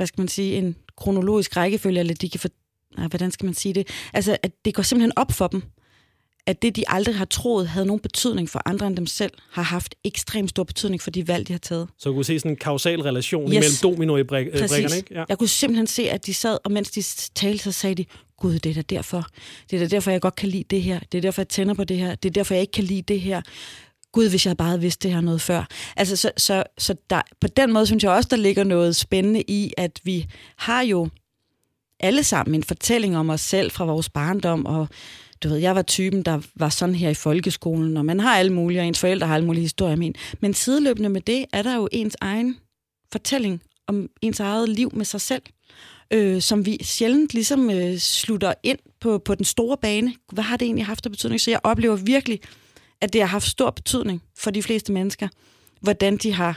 kronologisk rækkefølge, eller de kan hvordan skal man sige det? Altså, at det går simpelthen op for dem, at det, de aldrig har troet, havde nogen betydning for andre end dem selv, har haft ekstremt stor betydning for de valg, de har taget. Så
du kunne se sådan en kausal relation imellem domino i brikkerne, ikke? Ja.
Jeg kunne simpelthen se, at de sad, og mens de talte, så sagde de, gud, det er da derfor. Det er da derfor, jeg godt kan lide det her. Det er derfor, jeg tænder på det her. Det er derfor, jeg ikke kan lide det her. Gud, hvis jeg bare havde vidst det her noget før. Altså, så der, på den måde synes jeg også, der ligger noget spændende i, at vi har jo alle sammen en fortælling om os selv fra vores barndom, og du ved, jeg var typen, der var sådan her i folkeskolen, og man har alle mulige, og ens forældre har alle mulige historier med en. Men sideløbende med det, er der jo ens egen fortælling om ens eget liv med sig selv, som vi sjældent ligesom slutter ind på den store bane. Hvad har det egentlig haft af betydning? Så jeg oplever virkelig, at det har haft stor betydning for de fleste mennesker, hvordan de har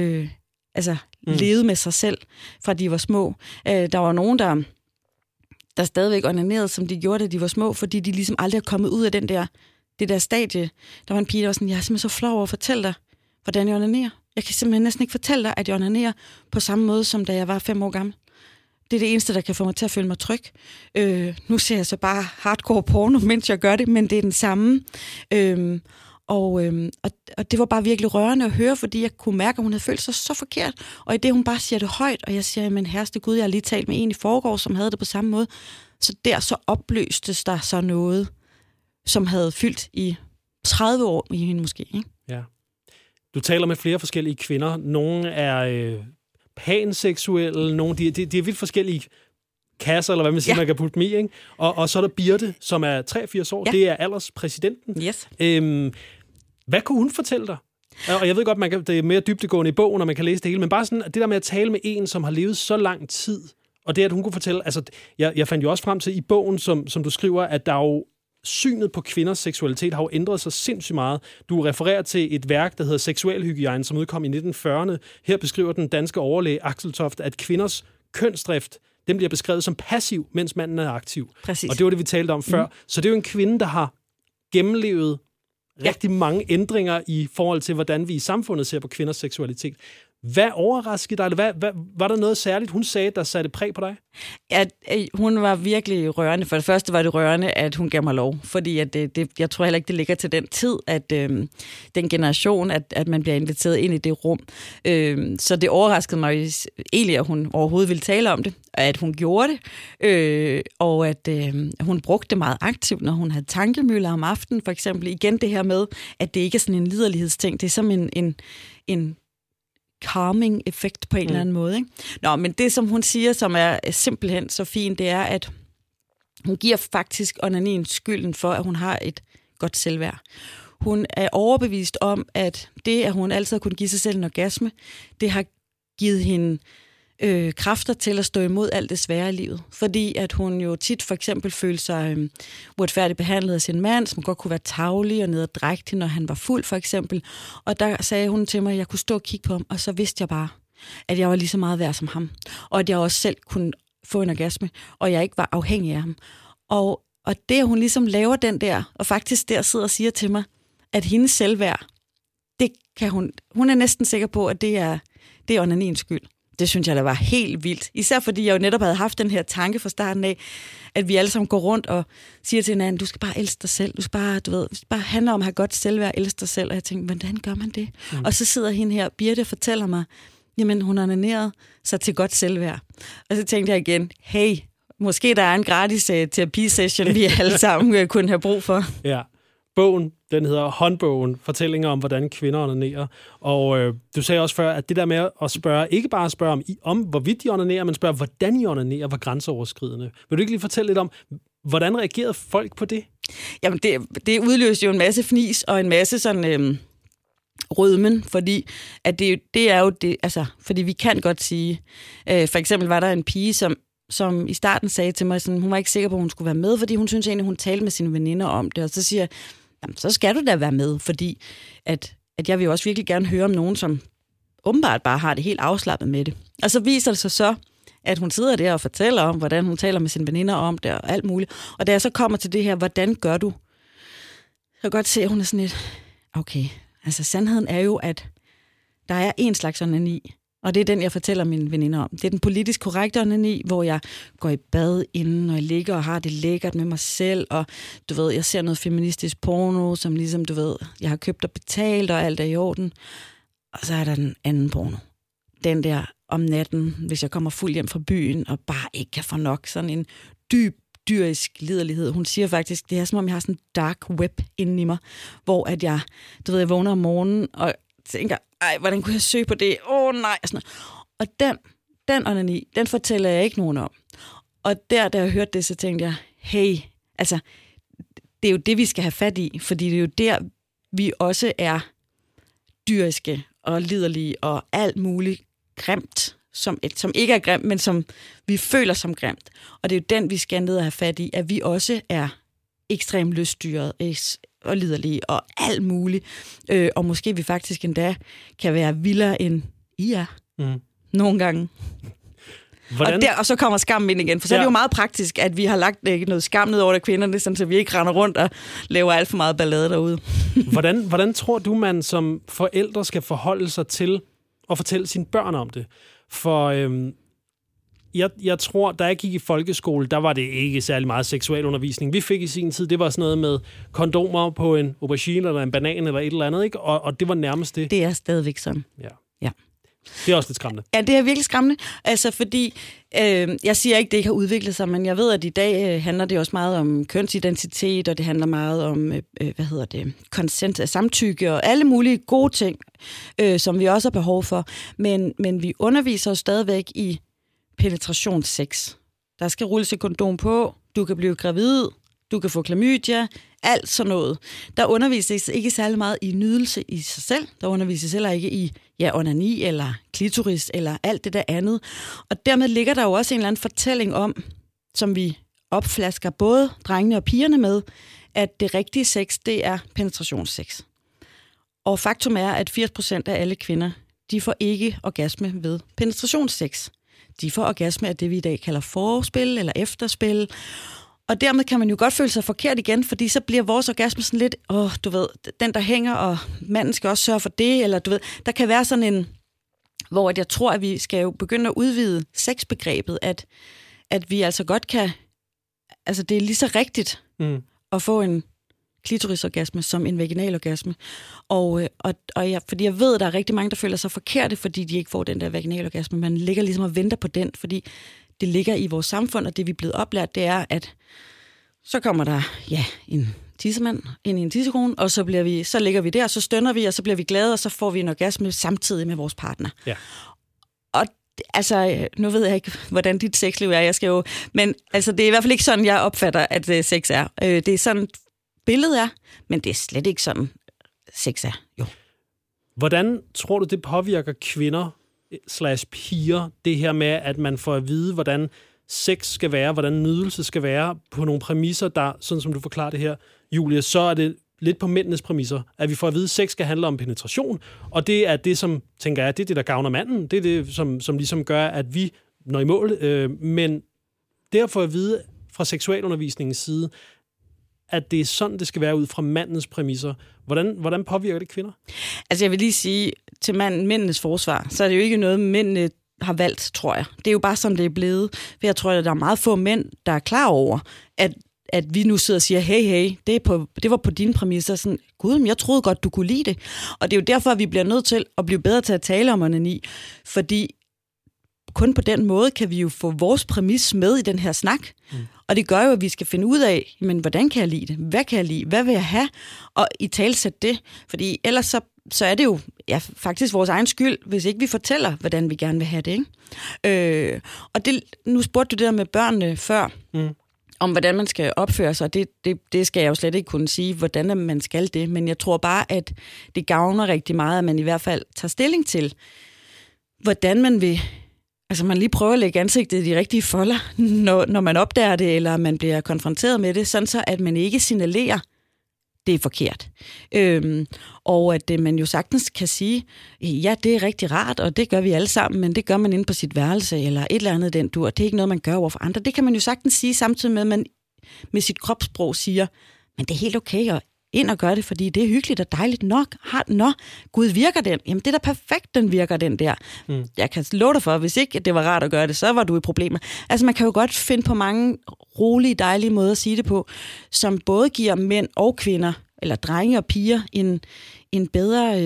levet med sig selv, fra de var små. Der var nogen, der stadigvæk onanerede, som de gjorde, da de var små, fordi de ligesom aldrig er kommet ud af det der stadie. Der var en pige, der var sådan, jeg er simpelthen så flov over at fortælle dig, hvordan jeg onanerer. Jeg kan simpelthen næsten ikke fortælle dig, at jeg onanerer på samme måde, som da jeg var 5 år gammel. Det er det eneste, der kan få mig til at føle mig tryg. Nu ser jeg så bare hardcore porno, mens jeg gør det, men det er den samme. Og det var bare virkelig rørende at høre, fordi jeg kunne mærke, at hun havde følt sig så forkert. Og i det, hun bare siger det højt, og jeg siger, men herreste Gud, jeg har lige talt med en i forgårs, som havde det på samme måde. Så der så opløstes der så noget, som havde fyldt i 30 år i hende måske. Ikke?
Ja. Du taler med flere forskellige kvinder. Nogle er panseksuelle, nogle de er vidt forskellige kasser, eller hvad man siger, man kan putte dem i, ikke? Og så er der Birte, som er 83 år. Ja. Det er alderspræsidenten.
Yes.
Hvad kunne hun fortælle dig? Og jeg ved godt, det er mere dybdegående i bogen, og man kan læse det hele, men bare sådan, det der med at tale med en, som har levet så lang tid, og det, at hun kunne fortælle, altså, jeg fandt jo også frem til i bogen, som du skriver, at der jo synet på kvinders seksualitet har jo ændret sig sindssygt meget. Du refererer til et værk, der hedder Seksualhygiejne, som udkom i 1940'erne. Her beskriver den danske overlæge Axel Toft, at kvinders kønsdrift, den bliver beskrevet som passiv, mens manden er aktiv.
Præcis.
Og det var det, vi talte om før. Så det er jo en kvinde, der har gennemlevet rigtig mange ændringer i forhold til, hvordan vi i samfundet ser på kvinders seksualitet. Hvad overraskede dig? Eller var der noget særligt, hun sagde, der satte præg på dig?
Ja, hun var virkelig rørende. For det første var det rørende, at hun gav mig lov. Fordi at jeg tror heller ikke, det ligger til den tid, at den generation, at man bliver inviteret ind i det rum. Så det overraskede mig egentlig, at hun overhovedet ville tale om det. At hun gjorde det. Og at hun brugte det meget aktivt, når hun havde tankemøller om aftenen. For eksempel igen det her med, at det ikke er sådan en liderlighedsting. Det er som en calming-effekt på en eller anden måde. Ikke? Nå, men det, som hun siger, som er simpelthen så fint, det er, at hun giver faktisk onanien skylden for, at hun har et godt selvværd. Hun er overbevist om, at det, at hun altid har kunnet give sig selv en orgasme, det har givet hende kræfter til at stå imod alt det svære i livet. Fordi at hun jo tit for eksempel følte sig uretfærdigt behandlet af sin mand, som godt kunne være tarvelig og nederdrægtig, når han var fuld for eksempel. Og der sagde hun til mig, at jeg kunne stå og kigge på ham, og så vidste jeg bare, at jeg var lige så meget værd som ham. Og at jeg også selv kunne få en orgasme, og jeg ikke var afhængig af ham. Og det, at hun ligesom laver den der, og faktisk der sidder og siger til mig, at hendes selvværd, det kan hun er næsten sikker på, at det er onaniens skyld. Det synes jeg, der var helt vildt. Især fordi jeg jo netop havde haft den her tanke fra starten af, at vi alle sammen går rundt og siger til hinanden, du skal bare elske dig selv. Du skal bare handle om at have godt selvværd, elske dig selv. Og jeg tænkte, hvordan gør man det? Og så sidder hende her, Birte, og fortæller mig, jamen hun har onaneret sig til godt selvværd. Og så tænkte jeg igen, hey, måske der er en gratis terapisession, vi alle sammen kunne have brug for.
Ja. Bogen, den hedder Håndbogen, fortællinger om, hvordan kvinder onanerer. Og du sagde også før, at det der med at spørge, ikke bare at spørge om hvorvidt de onanerer, men spørge, hvordan de onanerer, var grænseoverskridende. Vil du ikke lige fortælle lidt om, hvordan reagerede folk på det? Jamen,
det udløste jo en masse fnis og en masse sådan rødmen, fordi at det er jo det, altså, fordi vi kan godt sige, for eksempel var der en pige, som i starten sagde til mig, sådan, hun var ikke sikker på, at hun skulle være med, fordi hun synes egentlig, hun talte med sine veninder om det, og så siger jeg, jamen, så skal du da være med, fordi at jeg vil jo også virkelig gerne høre om nogen, som åbenbart bare har det helt afslappet med det. Og så viser det sig så, at hun sidder der og fortæller om, hvordan hun taler med sine veninder om det, og alt muligt. Og da jeg så kommer til det her, hvordan gør du? Så kan jeg godt se, at hun er sådan lidt, okay, altså sandheden er jo, at der er en slags onani, og det er den, jeg fortæller mine veninder om. Det er den politisk korrekte onani, hvor jeg går i bad inden, og jeg ligger og har det lækkert med mig selv, og du ved, jeg ser noget feministisk porno, som ligesom, du ved, jeg har købt og betalt, og alt er i orden. Og så er der den anden porno. Den der om natten, hvis jeg kommer fuld hjem fra byen, og bare ikke kan få nok. Sådan en dyb, dyrisk liderlighed. Hun siger faktisk, det er som om, jeg har sådan en dark web inden i mig, hvor at jeg vågner om morgenen, og tænker, ej, hvordan kunne jeg søge på det? Nej. Og den onani, den fortæller jeg ikke nogen om. Og da jeg hørte det, så tænkte jeg, hey, altså, det er jo det, vi skal have fat i, fordi det er jo der, vi også er dyriske og liderlige og alt muligt grimt, som ikke er grimt, men som vi føler som grimt. Og det er jo den, vi skal ned og have fat i, at vi også er ekstremt lyststyret og liderlige og alt muligt. Og måske vi faktisk endda kan være vildere end I er. Nogle gange. Og så kommer skammen ind igen, for så er det jo meget praktisk, at vi har lagt noget skam ned over de kvinderne, så vi ikke render rundt og laver alt for meget ballade derude.
Hvordan tror du, man som forældre skal forholde sig til at fortælle sine børn om det? For jeg tror, da jeg gik i folkeskole, der var det ikke særlig meget seksualundervisning. Vi fik i sin tid, det var sådan noget med kondomer på en aubergine eller en banan eller et eller andet, ikke? Og det var nærmest det.
Det er stadigvæk sådan.
Ja.
Ja.
Det er også lidt skræmmende.
Ja, det er virkelig skræmmende. Altså, fordi jeg siger ikke, det ikke har udviklet sig, men jeg ved, at i dag handler det også meget om kønsidentitet, og det handler meget om, consent, samtykke og alle mulige gode ting, som vi også har behov for. Men vi underviser jo stadigvæk i penetrationssex. Der skal rulles et kondom på, du kan blive gravid, du kan få klamydia, alt sådan noget. Der undervises ikke særlig meget i nydelse i sig selv. Der undervises heller ikke i onani eller klitoris eller alt det der andet. Og dermed ligger der jo også en eller anden fortælling om, som vi opflasker både drengene og pigerne med, at det rigtige sex, det er penetrationssex. Og faktum er, at 80% af alle kvinder, de får ikke orgasme ved penetrationssex. De får orgasme af det, vi i dag kalder forspil eller efterspil. Og dermed kan man jo godt føle sig forkert igen, fordi så bliver vores orgasme sådan lidt, du ved, den der hænger, og manden skal også sørge for det, eller du ved, der kan være sådan en, hvor jeg tror, at vi skal jo begynde at udvide sexbegrebet, at vi altså godt kan, altså det er lige så rigtigt at få en klitorisorgasme som en vaginalorgasme. Fordi jeg ved, at der er rigtig mange, der føler sig forkerte, fordi de ikke får den der vaginalorgasme. Man ligger ligesom og venter på den, fordi det ligger i vores samfund, og det vi er blevet oplært, det er, at så kommer der en tissemand ind i en tissekone, og så ligger vi der, og så stønner vi, og så bliver vi glade, og så får vi en orgasme samtidig med vores partner. Ja. Og altså, nu ved jeg ikke, hvordan dit sexliv er, men altså, det er i hvert fald ikke sådan, jeg opfatter, at sex er. Det er sådan, billedet er, men det er slet ikke sådan, sex er, jo.
Hvordan tror du, det påvirker kvinder/piger, det her med, at man får at vide, hvordan sex skal være, hvordan nydelse skal være, på nogle præmisser, der, sådan som du forklarer det her, Julie, så er det lidt på mændenes præmisser, at vi får at vide, at sex skal handle om penetration, og det er det, som, tænker jeg, det er det, der gavner manden, det er det, som ligesom gør, at vi når i mål, men derfor at vide fra seksualundervisningens side, at det er sådan, det skal være ud fra mandens præmisser. Hvordan påvirker det kvinder?
Altså jeg vil lige sige, til mændenes forsvar, så er det jo ikke noget, mændene har valgt, tror jeg. Det er jo bare sådan, det er blevet. For jeg tror, at der er meget få mænd, der er klar over, at vi nu sidder og siger, hey, det var på dine præmisser. Sådan, gud, men jeg troede godt, du kunne lide det. Og det er jo derfor, at vi bliver nødt til at blive bedre til at tale om onani. Fordi kun på den måde kan vi jo få vores præmis med i den her snak. Og det gør jo, at vi skal finde ud af, men hvordan kan jeg lide det? Hvad kan jeg lide? Hvad vil jeg have? Og i talsæt det. Fordi ellers så er det jo faktisk vores egen skyld, hvis ikke vi fortæller, hvordan vi gerne vil have det. Ikke? Og nu spurgte du det der med børnene før, om hvordan man skal opføre sig. Det skal jeg jo slet ikke kunne sige, hvordan man skal det. Men jeg tror bare, at det gavner rigtig meget, at man i hvert fald tager stilling til, hvordan man vil. Altså man lige prøver at lægge ansigtet i de rigtige folder, når man opdager det, eller man bliver konfronteret med det, sådan så at man ikke signalerer, det er forkert. Og at man jo sagtens kan sige, ja, det er rigtig rart, og det gør vi alle sammen, men det gør man inde på sit værelse, eller et eller andet den dur. Det er ikke noget, man gør over for andre. Det kan man jo sagtens sige, samtidig med, at man med sit kropssprog siger, men det er helt okay at ind og gøre det, fordi det er hyggeligt og dejligt nok. Gud, virker den? Jamen, det er da perfekt, den virker, den der. Jeg kan love dig for, hvis ikke det var rart at gøre det, så var du i problemer. Altså, man kan jo godt finde på mange rolige, dejlige måder at sige det på, som både giver mænd og kvinder, eller drenge og piger, en bedre...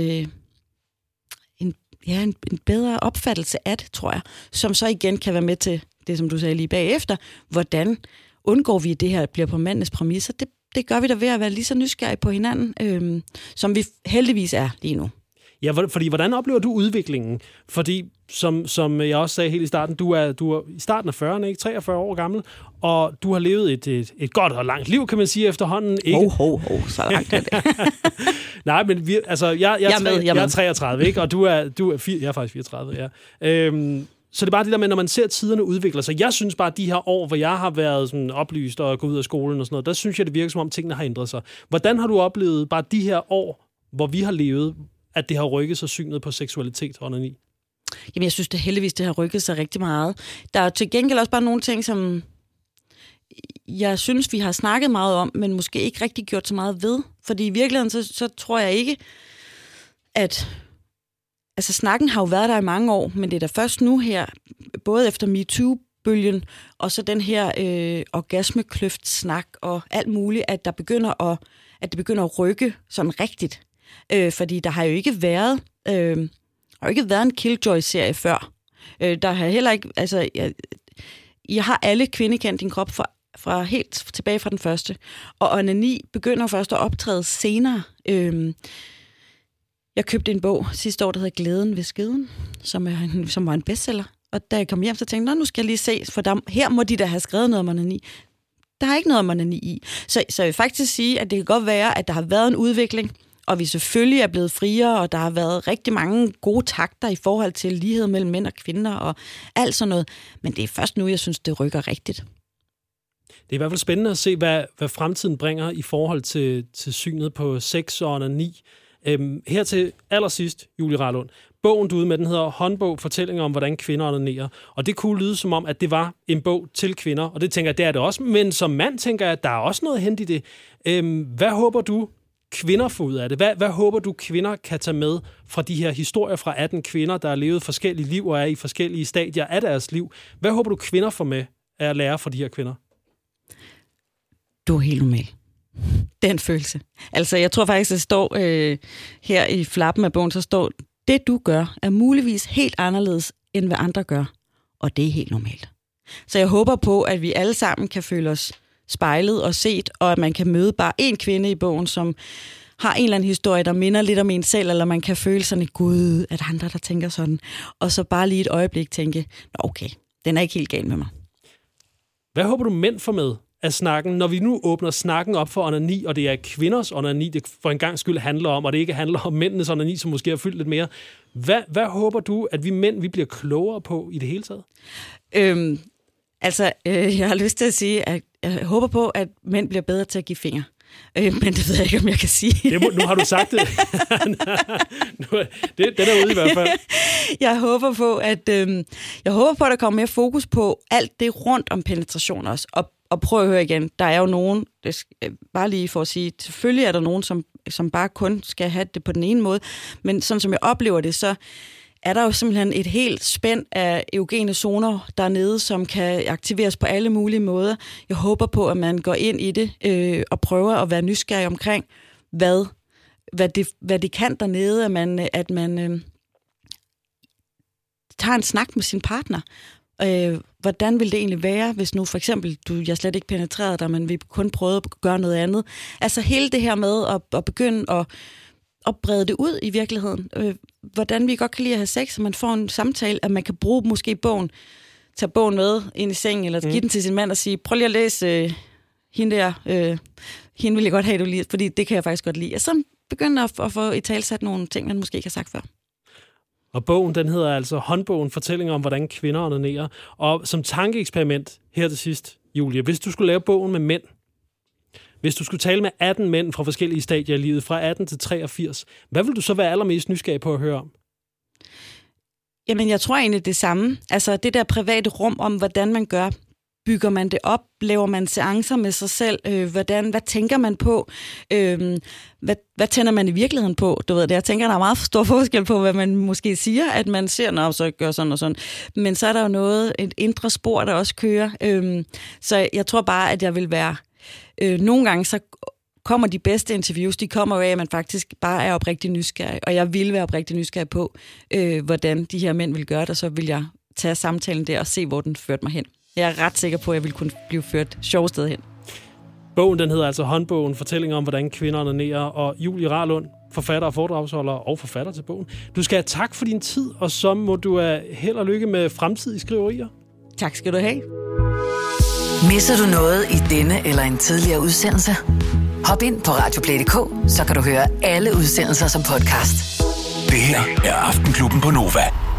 en bedre opfattelse af det, tror jeg, som så igen kan være med til det, som du sagde lige bagefter. Hvordan undgår vi, at det her bliver på mandens præmisser? Det gør vi da ved at være lige så nysgerrige på hinanden, som vi heldigvis er lige nu.
Ja, fordi hvordan oplever du udviklingen? Fordi, som jeg også sagde helt i starten, du er i starten af 40'erne, ikke? 43 år gammel, og du har levet et godt og langt liv, kan man sige, efterhånden. Ikke?
Så langt er det.
Nej, men jeg er 33, ikke? Og du er jeg er faktisk 34, ja. Så det er bare det der med, når man ser tiderne udvikle sig. Jeg synes bare, at de her år, hvor jeg har været sådan oplyst og gået ud af skolen og sådan noget, der synes jeg, det virker som om tingene har ændret sig. Hvordan har du oplevet bare de her år, hvor vi har levet, at det har rykket sig synet på seksualitet og onani?
Jamen, jeg synes det heldigvis, det har rykket sig rigtig meget. Der er til gengæld også bare nogle ting, som jeg synes, vi har snakket meget om, men måske ikke rigtig gjort så meget ved. Fordi i virkeligheden, så tror jeg ikke, at... Altså, snakken har jo været der i mange år, men det er da først nu her, både efter MeToo-bølgen, og så den her orgasmekløft-snak og alt muligt, at det begynder at rykke sådan rigtigt. Fordi der har jo ikke været, en Killjoy-serie før. Der har heller ikke... Altså, jeg har alle kvindekendt din krop fra helt tilbage fra den første. Og onani begynder først at optræde senere. Jeg købte en bog sidste år, der hedder Glæden ved skeden, som var en bestseller. Og da jeg kom hjem, så tænkte jeg, nu skal jeg lige se, for her må de da have skrevet noget om onani. Der er ikke noget om onani i. Så jeg vil faktisk sige, at det kan godt være, at der har været en udvikling, og vi selvfølgelig er blevet friere, og der har været rigtig mange gode takter i forhold til lighed mellem mænd og kvinder, og alt sådan noget. Men det er først nu, jeg synes, det rykker rigtigt.
Det er i hvert fald spændende at se, hvad fremtiden bringer i forhold til synet på sex og onani. Her til allersidst, Julie Ralund. Bogen, du er ude med, den hedder Håndbog, fortællinger om, hvordan kvinder onanerer. Og det kunne lyde som om, at det var en bog til kvinder, og det tænker jeg, det er det også. Men som mand tænker jeg, at der er også noget hent i det. Hvad håber du, kvinder får ud af det? Hvad håber du, kvinder kan tage med fra de her historier fra 18 kvinder, der har levet forskellige liv og er i forskellige stadier af deres liv? Hvad håber du, kvinder får med at lære fra de her kvinder?
Du er helt normal. Den følelse. Altså, jeg tror faktisk, at det står her i flappen af bogen, så står, det du gør, er muligvis helt anderledes, end hvad andre gør. Og det er helt normalt. Så jeg håber på, at vi alle sammen kan føle os spejlet og set, og at man kan møde bare en kvinde i bogen, som har en eller anden historie, der minder lidt om en selv, eller man kan føle sådan et gud, at andre, der tænker sådan. Og så bare lige et øjeblik tænke, nå okay, den er ikke helt gal med mig.
Hvad håber du mænd får med af snakken, når vi nu åbner snakken op for onani, og det er kvinders onani, det for en gang skyld handler om, og det ikke handler om mændenes onani, som måske har fyldt lidt mere. Hvad håber du, at vi mænd vi bliver klogere på i det hele taget?
Jeg har lyst til at sige, at jeg håber på, at mænd bliver bedre til at give fingre. Men det ved jeg ikke, om jeg kan sige.
Nu har du sagt det. Den er ude i hvert fald.
Jeg håber på, at der kommer mere fokus på alt det rundt om penetration også. Og prøv at høre igen, der er jo nogen, bare lige for at sige, selvfølgelig er der nogen, som bare kun skal have det på den ene måde, men sådan som jeg oplever det, så er der jo simpelthen et helt spænd af erogene zoner dernede, som kan aktiveres på alle mulige måder. Jeg håber på, at man går ind i det og prøver at være nysgerrig omkring, hvad det kan dernede, at man tager en snak med sin partner. Hvordan vil det egentlig være, hvis nu for eksempel, jeg slet ikke penetrerede dig, men vi kun prøvede at gøre noget andet. Altså hele det her med at begynde at brede det ud i virkeligheden. Hvordan vi godt kan lide at have sex, så man får en samtale, at man kan bruge måske bogen, tage bogen med ind i sengen, eller give den til sin mand og sige, prøv lige at læse hende der, hende vil jeg godt have, du lige, fordi det kan jeg faktisk godt lide. Og så begynder at få i talsat nogle ting, man måske ikke har sagt før.
Og bogen, den hedder altså Håndbogen, fortællinger om, hvordan kvinder onanerer. Og som tankeeksperiment her til sidst, Julie, hvis du skulle lave bogen med mænd, hvis du skulle tale med 18 mænd fra forskellige stadier i livet, fra 18 til 83, hvad vil du så være allermest nysgerrig på at høre om?
Jamen, jeg tror egentlig det samme. Altså, det der private rum om, hvordan man gør. Bygger man det op? Laver man seancer med sig selv? Hvad tænker man på? Hvad tænder man i virkeligheden på? Du ved det, jeg tænker, der er meget stor forskel på, hvad man måske siger, at man ser, så gør sådan og sådan. Men så er der jo et indre spor, der også kører. Så jeg tror bare, at jeg vil være... Nogle gange så kommer de bedste interviews, de kommer jo af, at man faktisk bare er oprigtig nysgerrig. Og jeg vil være oprigtig nysgerrig på, hvordan de her mænd vil gøre det, og så vil jeg tage samtalen der og se, hvor den førte mig hen. Jeg er ret sikker på, at jeg vil kunne blive ført sjovt sted hen.
Bogen, den hedder altså Håndbogen, fortællinger om, hvordan kvinder onanerer, og Julie Ralund, forfatter og foredragsholder og forfatter til bogen. Du skal have tak for din tid, og så må du have held og lykke med fremtidige skriverier. Tak skal du have.
Misser du noget i denne eller en tidligere udsendelse? Hop ind på radioplay.dk, så kan du høre alle udsendelser som podcast.
Det her er Aftenklubben på Nova.